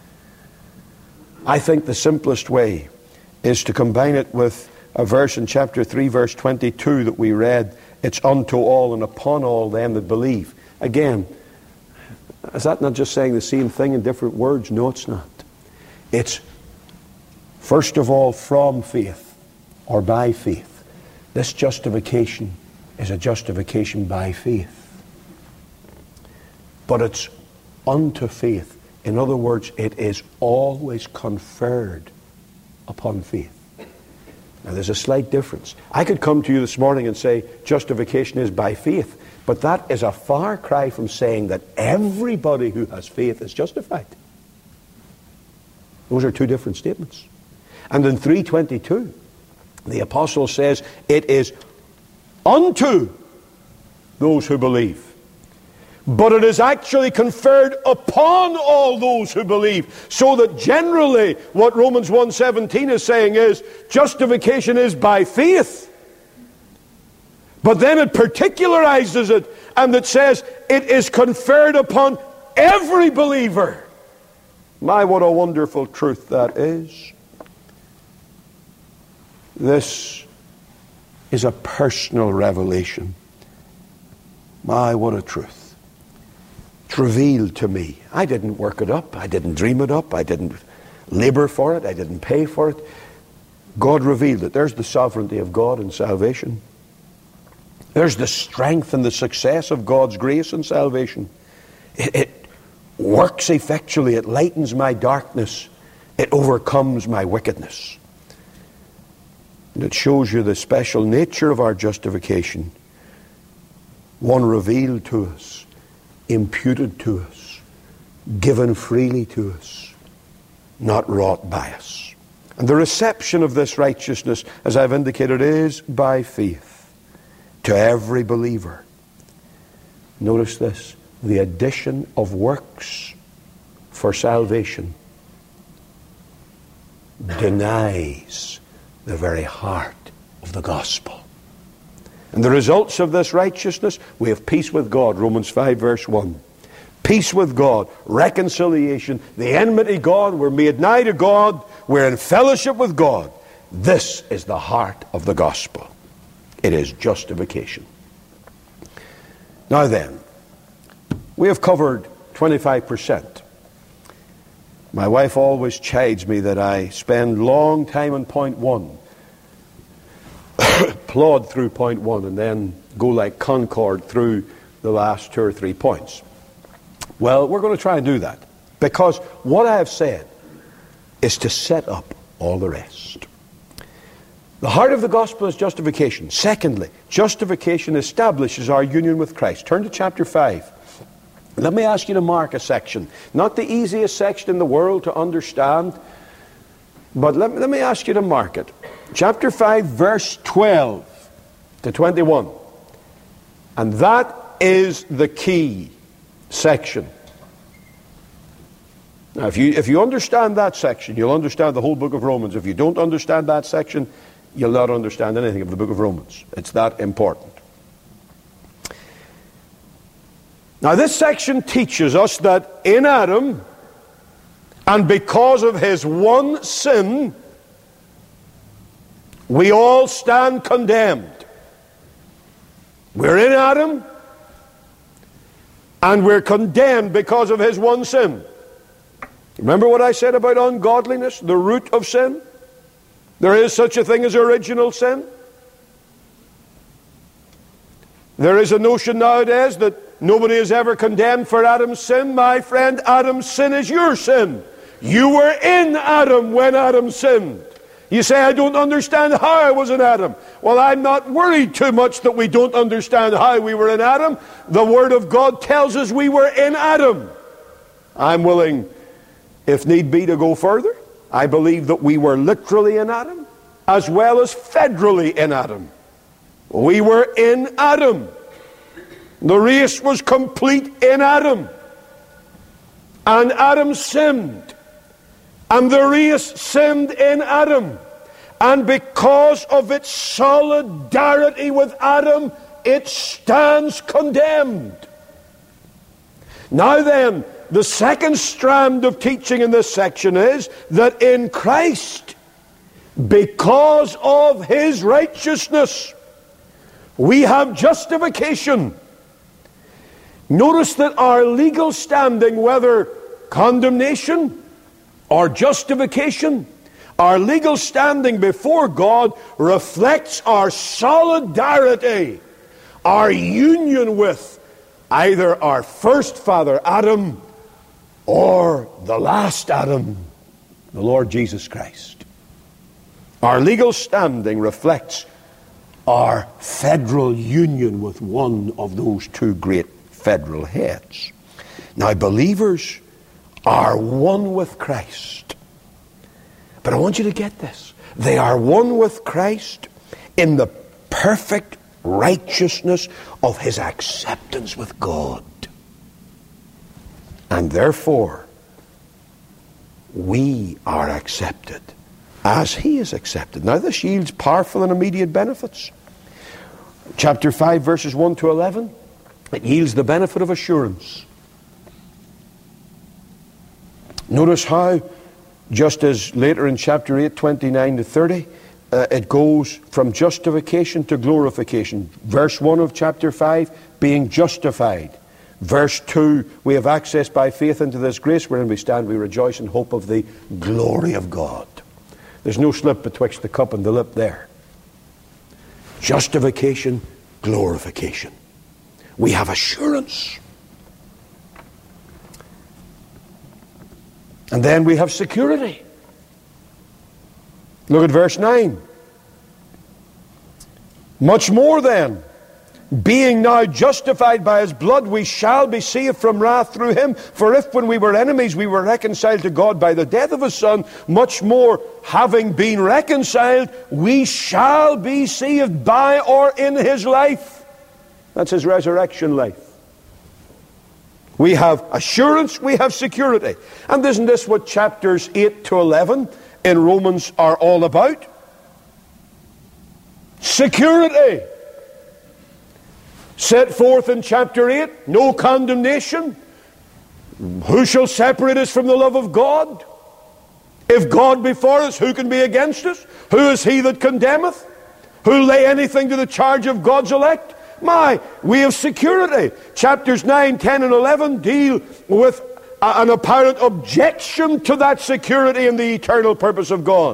I think the simplest way is to combine it with a verse in chapter three, verse twenty-two that we read. It's unto all and upon all them that believe. Again, is that not just saying the same thing in different words? No, it's not. It's first of all from faith or by faith. This justification is a justification by faith. But it's unto faith. In other words, it is always conferred upon faith. Now there's a slight difference. I could come to you this morning and say justification is by faith, but that is a far cry from saying that everybody who has faith is justified. Those are two different statements. And in three twenty-two, The apostle says it is unto those who believe. But it is actually conferred upon all those who believe. So that generally what Romans one seventeen is saying is justification is by faith. But then it particularizes it and it says it is conferred upon every believer. My, what a wonderful truth that is. This is a personal revelation. My, what a truth. It's revealed to me. I didn't work it up. I didn't dream it up. I didn't labor for it. I didn't pay for it. God revealed it. There's the sovereignty of God in salvation. There's the strength and the success of God's grace in salvation. It, it works effectually. It lightens my darkness. It overcomes my wickedness. And it shows you the special nature of our justification. One revealed to us, imputed to us, given freely to us, not wrought by us. And the reception of this righteousness, as I've indicated, is by faith to every believer. Notice this, the addition of works for salvation denies the very heart of the gospel. And the results of this righteousness, we have peace with God, Romans five verse one. Peace with God, reconciliation, the enmity God, we're made nigh to God, we're in fellowship with God. This is the heart of the gospel. It is justification. Now then, we have covered twenty-five percent. My wife always chides me that I spend long time on point one, plod through point one, and then go like Concord through the last two or three points. Well, we're going to try and do that, because what I have said is to set up all the rest. The heart of the gospel is justification. Secondly, justification establishes our union with Christ. Turn to chapter five. Let me ask you to mark a section. Not the easiest section in the world to understand, but let me, let me ask you to mark it. Chapter five, verse twelve to twenty-one. And that is the key section. Now, if you, if you understand that section, you'll understand the whole book of Romans. If you don't understand that section, you'll not understand anything of the book of Romans. It's that important. Now, this section teaches us that in Adam, and because of his one sin, we all stand condemned. We're in Adam, and we're condemned because of his one sin. Remember what I said about ungodliness, the root of sin? There is such a thing as original sin. There is a notion nowadays that nobody is ever condemned for Adam's sin. My friend, Adam's sin is your sin. You were in Adam when Adam sinned. You say, I don't understand how I was in Adam. Well, I'm not worried too much that we don't understand how we were in Adam. The Word of God tells us we were in Adam. I'm willing, if need be, to go further. I believe that we were literally in Adam, as well as federally in Adam. We were in Adam. The race was complete in Adam. And Adam sinned. And the race sinned in Adam. And because of its solidarity with Adam, it stands condemned. Now then, the second strand of teaching in this section is that in Christ, because of his righteousness, we have justification. Notice that our legal standing, whether condemnation or justification, our legal standing before God reflects our solidarity, our union with either our first father Adam or the last Adam, the Lord Jesus Christ. Our legal standing reflects our federal union with one of those two great federal heads. Now, believers are one with Christ. But I want you to get this. They are one with Christ in the perfect righteousness of his acceptance with God. And therefore, we are accepted as he is accepted. Now this yields powerful and immediate benefits. Chapter five, verses one to eleven, it yields the benefit of assurance. Notice how, just as later in chapter eight, twenty-nine to thirty, uh, it goes from justification to glorification. Verse one of chapter five, being justified. Verse two, we have access by faith into this grace wherein we stand, we rejoice in hope of the glory of God. There's no slip betwixt the cup and the lip there. Justification, glorification. We have assurance. And then we have security. Look at verse nine. Much more then, being now justified by his blood, we shall be saved from wrath through him. For if when we were enemies we were reconciled to God by the death of his Son, much more, having been reconciled, we shall be saved by or in his life. That's his resurrection life. We have assurance, we have security. And isn't this what chapters eight to eleven in Romans are all about? Security. Set forth in chapter eight, no condemnation. Who shall separate us from the love of God? If God be for us, who can be against us? Who is he that condemneth? Who lay anything to the charge of God's elect? My, we have security. Chapters nine, ten, and eleven deal with an apparent objection to that security in the eternal purpose of God.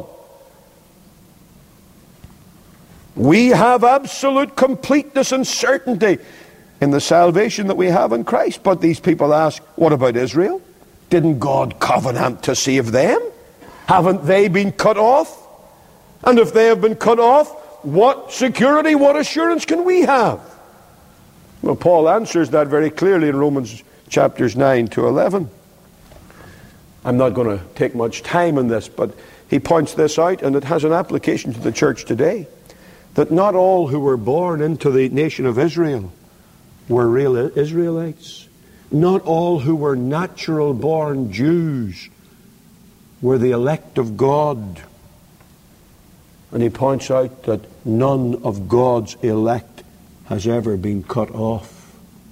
We have absolute completeness and certainty in the salvation that we have in Christ. But these people ask, what about Israel? Didn't God covenant to save them? Haven't they been cut off? And if they have been cut off, what security, what assurance can we have? Well, Paul answers that very clearly in Romans chapters nine to eleven. I'm not going to take much time on this, but he points this out, and it has an application to the church today. That not all who were born into the nation of Israel were real Israelites. Not all who were natural born Jews were the elect of God. And he points out that none of God's elect has ever been cut off.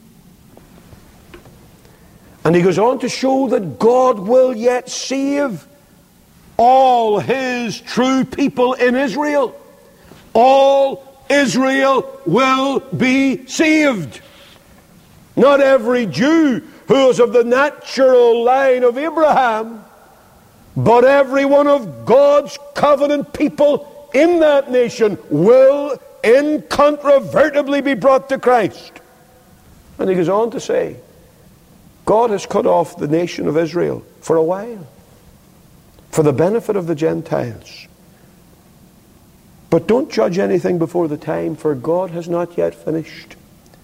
And he goes on to show that God will yet save all his true people in Israel. All Israel will be saved. Not every Jew who is of the natural line of Abraham, but every one of God's covenant people in that nation will incontrovertibly be brought to Christ. And he goes on to say, God has cut off the nation of Israel for a while, for the benefit of the Gentiles. But don't judge anything before the time, for God has not yet finished.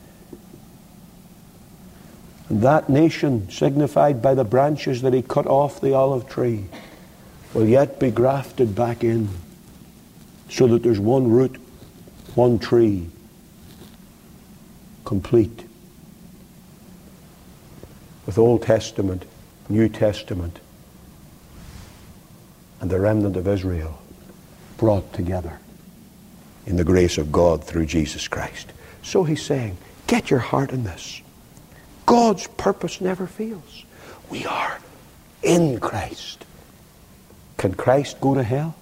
And that nation, signified by the branches that he cut off the olive tree, will yet be grafted back in, so that there's one root, one tree, complete. With Old Testament, New Testament, and the remnant of Israel brought together in the grace of God through Jesus Christ. So he's saying, get your heart in this. God's purpose never fails. We are in Christ. Can Christ go to hell?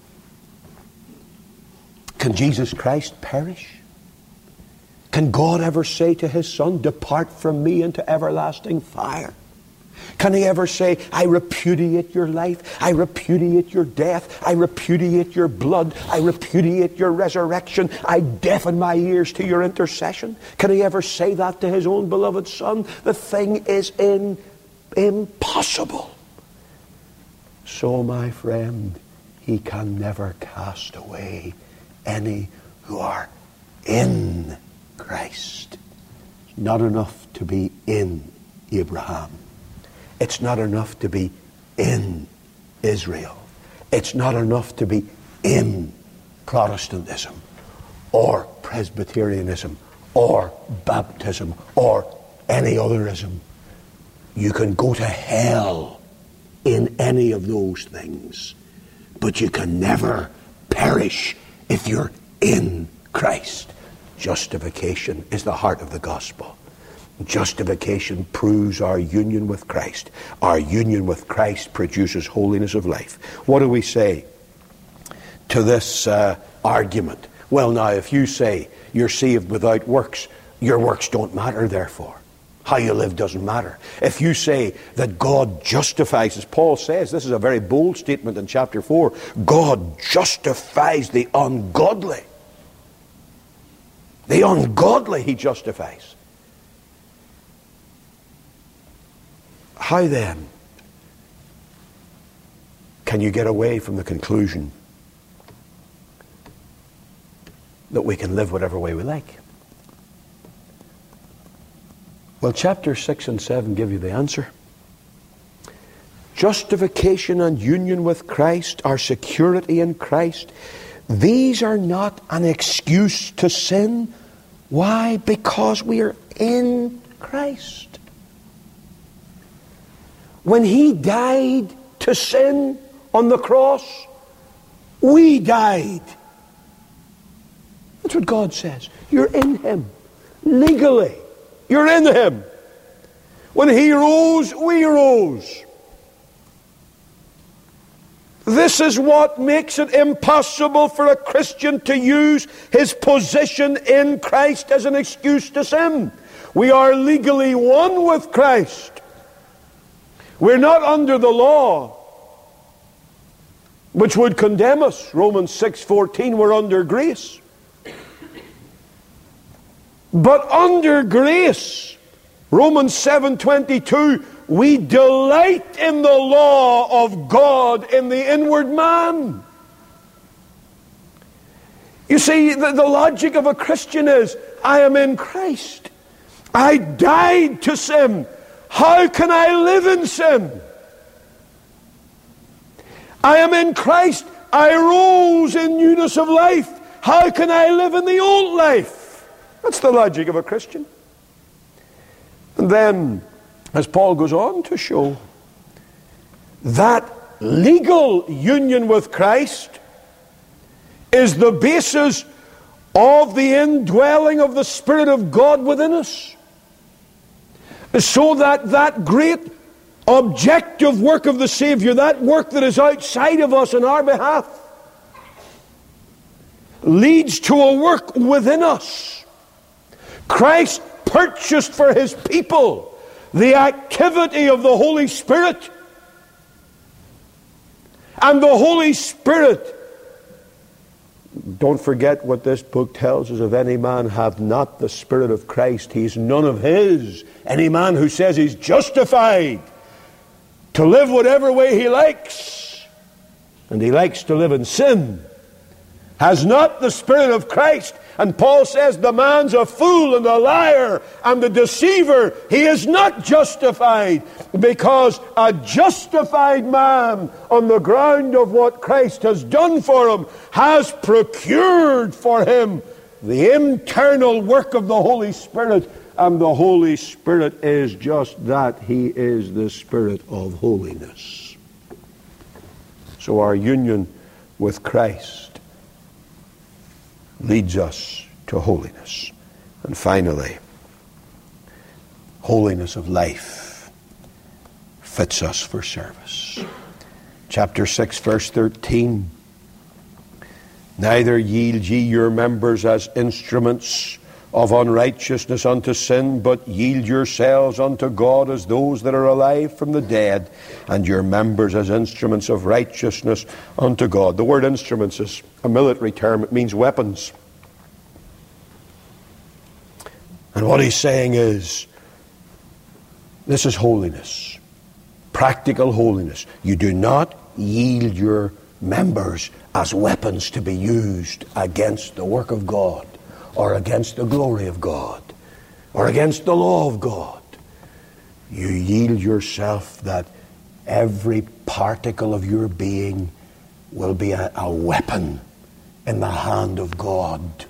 Can Jesus Christ perish? Can God ever say to his Son, depart from me into everlasting fire? Can he ever say, I repudiate your life, I repudiate your death, I repudiate your blood, I repudiate your resurrection, I deafen my ears to your intercession? Can he ever say that to his own beloved Son? The thing is in, impossible. So, my friend, he can never cast away any who are in Christ. It's not enough to be in Abraham. It's not enough to be in Israel. It's not enough to be in Protestantism or Presbyterianism or baptism or any otherism. You can go to hell in any of those things, but you can never perish if you're in Christ. Justification is the heart of the gospel. Justification proves our union with Christ. Our union with Christ produces holiness of life. What do we say to this uh, argument? Well, now, if you say you're saved without works, your works don't matter, therefore. How you live doesn't matter. If you say that God justifies, as Paul says, this is a very bold statement in chapter four, God justifies the ungodly. The ungodly he justifies. How then can you get away from the conclusion that we can live whatever way we like? Well, chapter six and seven give you the answer. Justification and union with Christ, our security in Christ, these are not an excuse to sin. Why? Because we are in Christ. When he died to sin on the cross, we died. That's what God says. You're in him. Legally, you're in him. When he rose, we rose. This is what makes it impossible for a Christian to use his position in Christ as an excuse to sin. We are legally one with Christ. We're not under the law, which would condemn us. Romans six fourteen, we're under grace. But under grace, Romans seven twenty-two, we delight in the law of God in the inward man. You see, the, the logic of a Christian is, I am in Christ. I died to sin. How can I live in sin? I am in Christ. I rose in newness of life. How can I live in the old life? That's the logic of a Christian. And then, as Paul goes on to show, that legal union with Christ is the basis of the indwelling of the Spirit of God within us. So that that great objective work of the Savior, that work that is outside of us in our behalf, leads to a work within us. Christ purchased for his people the activity of the Holy Spirit. And the Holy Spirit, don't forget what this book tells us, if any man have not the Spirit of Christ, he's none of his. Any man who says he's justified to live whatever way he likes, and he likes to live in sin, has not the Spirit of Christ. And Paul says the man's a fool and a liar and a deceiver. He is not justified, because a justified man, on the ground of what Christ has done for him, has procured for him the internal work of the Holy Spirit. And the Holy Spirit is just that. He is the Spirit of holiness. So our union with Christ leads us to holiness. And finally, holiness of life fits us for service. Chapter six, verse thirteen. Neither yield ye your members as instruments of unrighteousness unto sin, but yield yourselves unto God as those that are alive from the dead, and your members as instruments of righteousness unto God. The word instruments is a military term. It means weapons. And what he's saying is, this is holiness. Practical holiness. You do not yield your members as weapons to be used against the work of God, or against the glory of God, or against the law of God. You yield yourself that every particle of your being will be a, a weapon in the hand of God.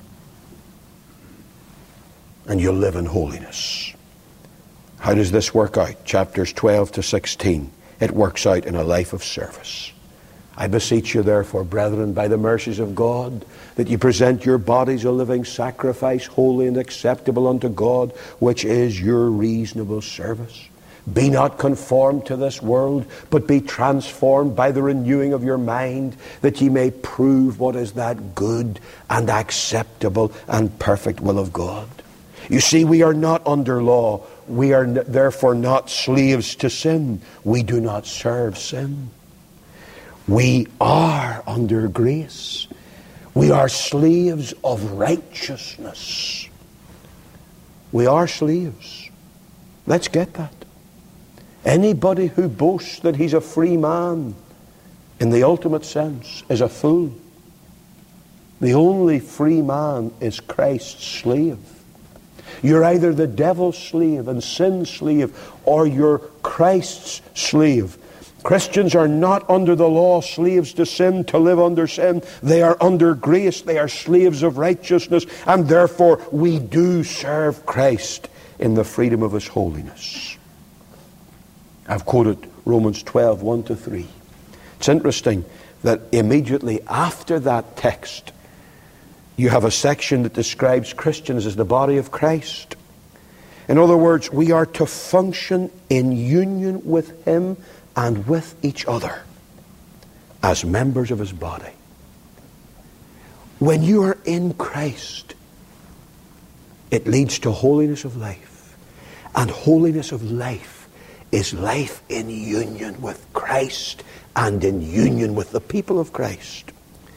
And you'll live in holiness. How does this work out? Chapters twelve to sixteen. It works out in a life of service. I beseech you, therefore, brethren, by the mercies of God, that you present your bodies a living sacrifice, holy and acceptable unto God, which is your reasonable service. Be not conformed to this world, but be transformed by the renewing of your mind, that ye may prove what is that good and acceptable and perfect will of God. You see, we are not under law. We are therefore not slaves to sin. We do not serve sin. We are under grace. We are slaves of righteousness. We are slaves. Let's get that. Anybody who boasts that he's a free man in the ultimate sense is a fool. The only free man is Christ's slave. You're either the devil's slave and sin's slave, or you're Christ's slave. Christians are not under the law, slaves to sin, to live under sin. They are under grace. They are slaves of righteousness. And therefore, we do serve Christ in the freedom of his holiness. I've quoted Romans twelve, one to three. It's interesting that immediately after that text, you have a section that describes Christians as the body of Christ. In other words, we are to function in union with him and with each other as members of his body. When you are in Christ, it leads to holiness of life. And holiness of life is life in union with Christ and in union with the people of Christ.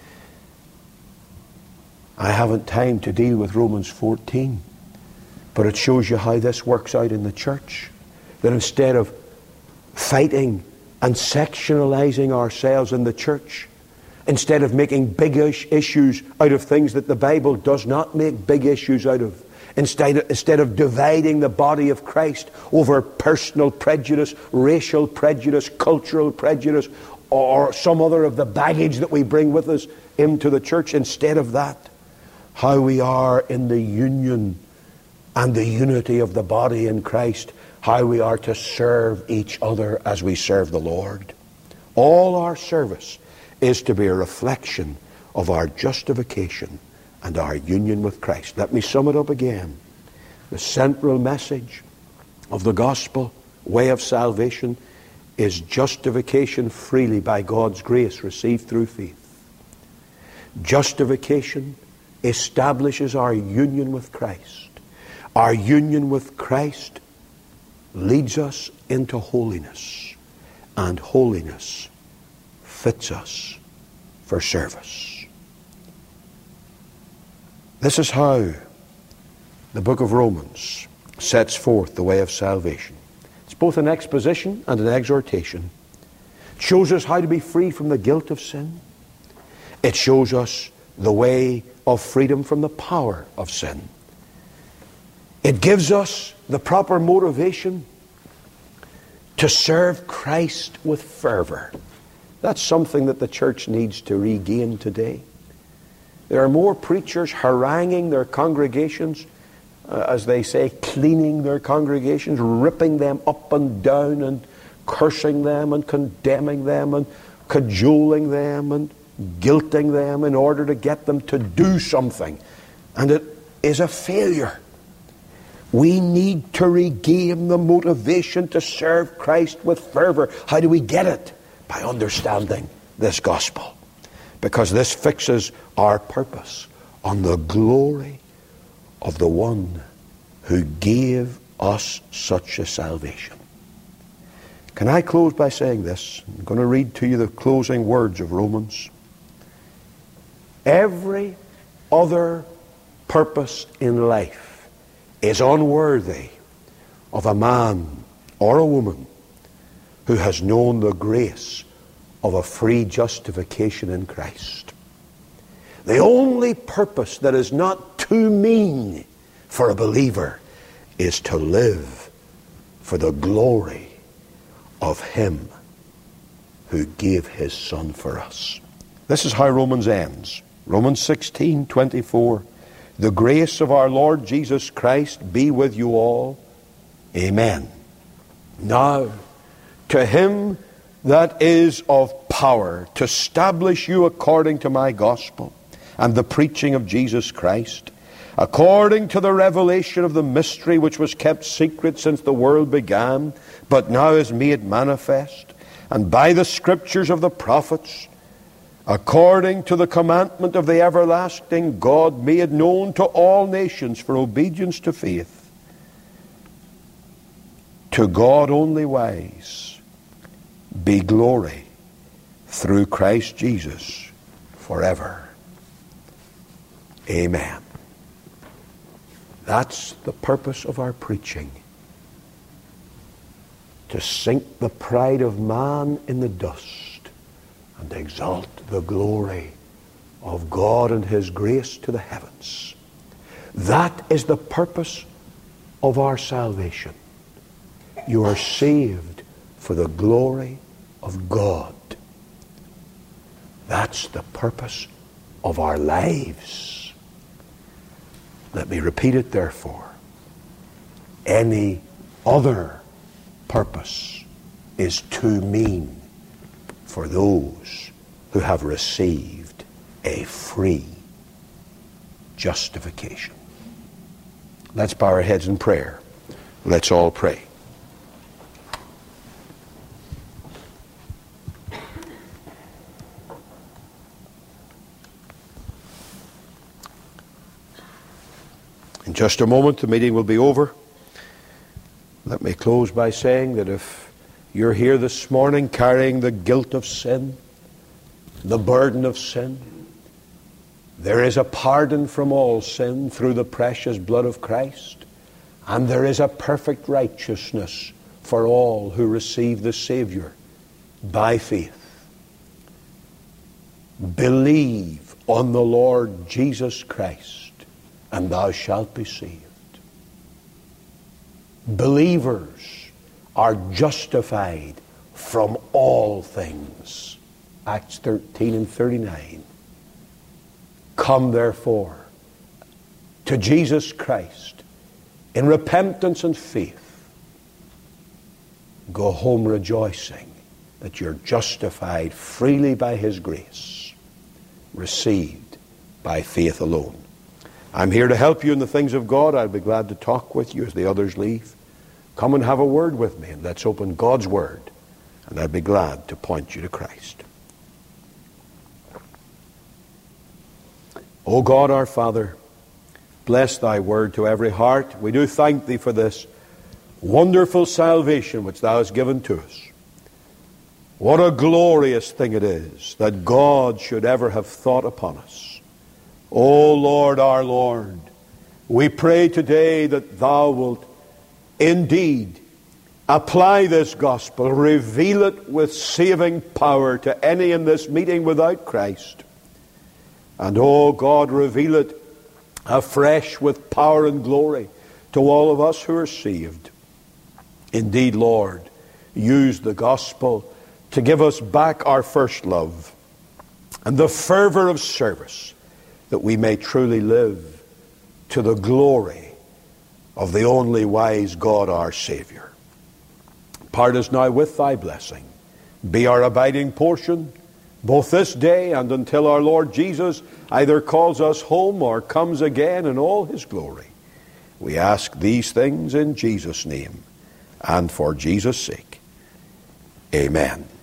I haven't time to deal with Romans fourteen, but it shows you how this works out in the church. That instead of fighting and sectionalizing ourselves in the church, instead of making big issues out of things that the Bible does not make big issues out of, instead of, instead of dividing the body of Christ over personal prejudice, racial prejudice, cultural prejudice, or some other of the baggage that we bring with us into the church, instead of that, how we are in the union and the unity of the body in Christ, how we are to serve each other as we serve the Lord. All our service is to be a reflection of our justification and our union with Christ. Let me sum it up again. The central message of the gospel, way of salvation, is justification freely by God's grace received through faith. Justification establishes our union with Christ. Our union with Christ leads us into holiness, and holiness fits us for service. This is how the book of Romans sets forth the way of salvation. It's both an exposition and an exhortation. It shows us how to be free from the guilt of sin. It shows us the way of freedom from the power of sin. It gives us the proper motivation to serve Christ with fervor. That's something that the church needs to regain today. There are more preachers haranguing their congregations, uh, as they say, cleaning their congregations, ripping them up and down and cursing them and condemning them and cajoling them and guilting them in order to get them to do something. And it is a failure. We need to regain the motivation to serve Christ with fervor. How do we get it? By understanding this gospel. Because this fixes our purpose on the glory of the one who gave us such a salvation. Can I close by saying this? I'm going to read to you the closing words of Romans. Every other purpose in life is unworthy of a man or a woman who has known the grace of a free justification in Christ. The only purpose that is not too mean for a believer is to live for the glory of him who gave his Son for us. This is how Romans ends. Romans sixteen twenty-four. The grace of our Lord Jesus Christ be with you all. Amen. Now, to him that is of power to establish you according to my gospel and the preaching of Jesus Christ, according to the revelation of the mystery which was kept secret since the world began, but now is made manifest, and by the scriptures of the prophets, according to the commandment of the everlasting God, made known to all nations for obedience to faith, to God only wise, be glory through Christ Jesus forever. Amen. That's the purpose of our preaching. To sink the pride of man in the dust and exalt the glory of God and his grace to the heavens. That is the purpose of our salvation. You are saved for the glory of God. That's the purpose of our lives. Let me repeat it, therefore. Any other purpose is too mean for those who have received a free justification. Let's bow our heads in prayer. Let's all pray. In just a moment, the meeting will be over. Let me close by saying that if you're here this morning carrying the guilt of sin, the burden of sin, there is a pardon from all sin through the precious blood of Christ, and there is a perfect righteousness for all who receive the Savior by faith. Believe on the Lord Jesus Christ, and thou shalt be saved. Believers are justified from all things. Acts thirteen and thirty-nine. Come therefore to Jesus Christ in repentance and faith. Go home rejoicing that you're justified freely by his grace, received by faith alone. I'm here to help you in the things of God. I'll be glad to talk with you as the others leave. Come and have a word with me, and let's open God's Word, and I'll be glad to point you to Christ. O God our Father, bless thy word to every heart. We do thank thee for this wonderful salvation which thou hast given to us. What a glorious thing it is that God should ever have thought upon us. O Lord, our Lord, we pray today that thou wilt indeed apply this gospel, reveal it with saving power to any in this meeting without Christ. And, O God, reveal it afresh with power and glory to all of us who are saved. Indeed, Lord, use the gospel to give us back our first love and the fervor of service, that we may truly live to the glory of the only wise God our Savior. Part us now with thy blessing. Be our abiding portion, both this day and until our Lord Jesus either calls us home or comes again in all his glory. We ask these things in Jesus' name and for Jesus' sake. Amen.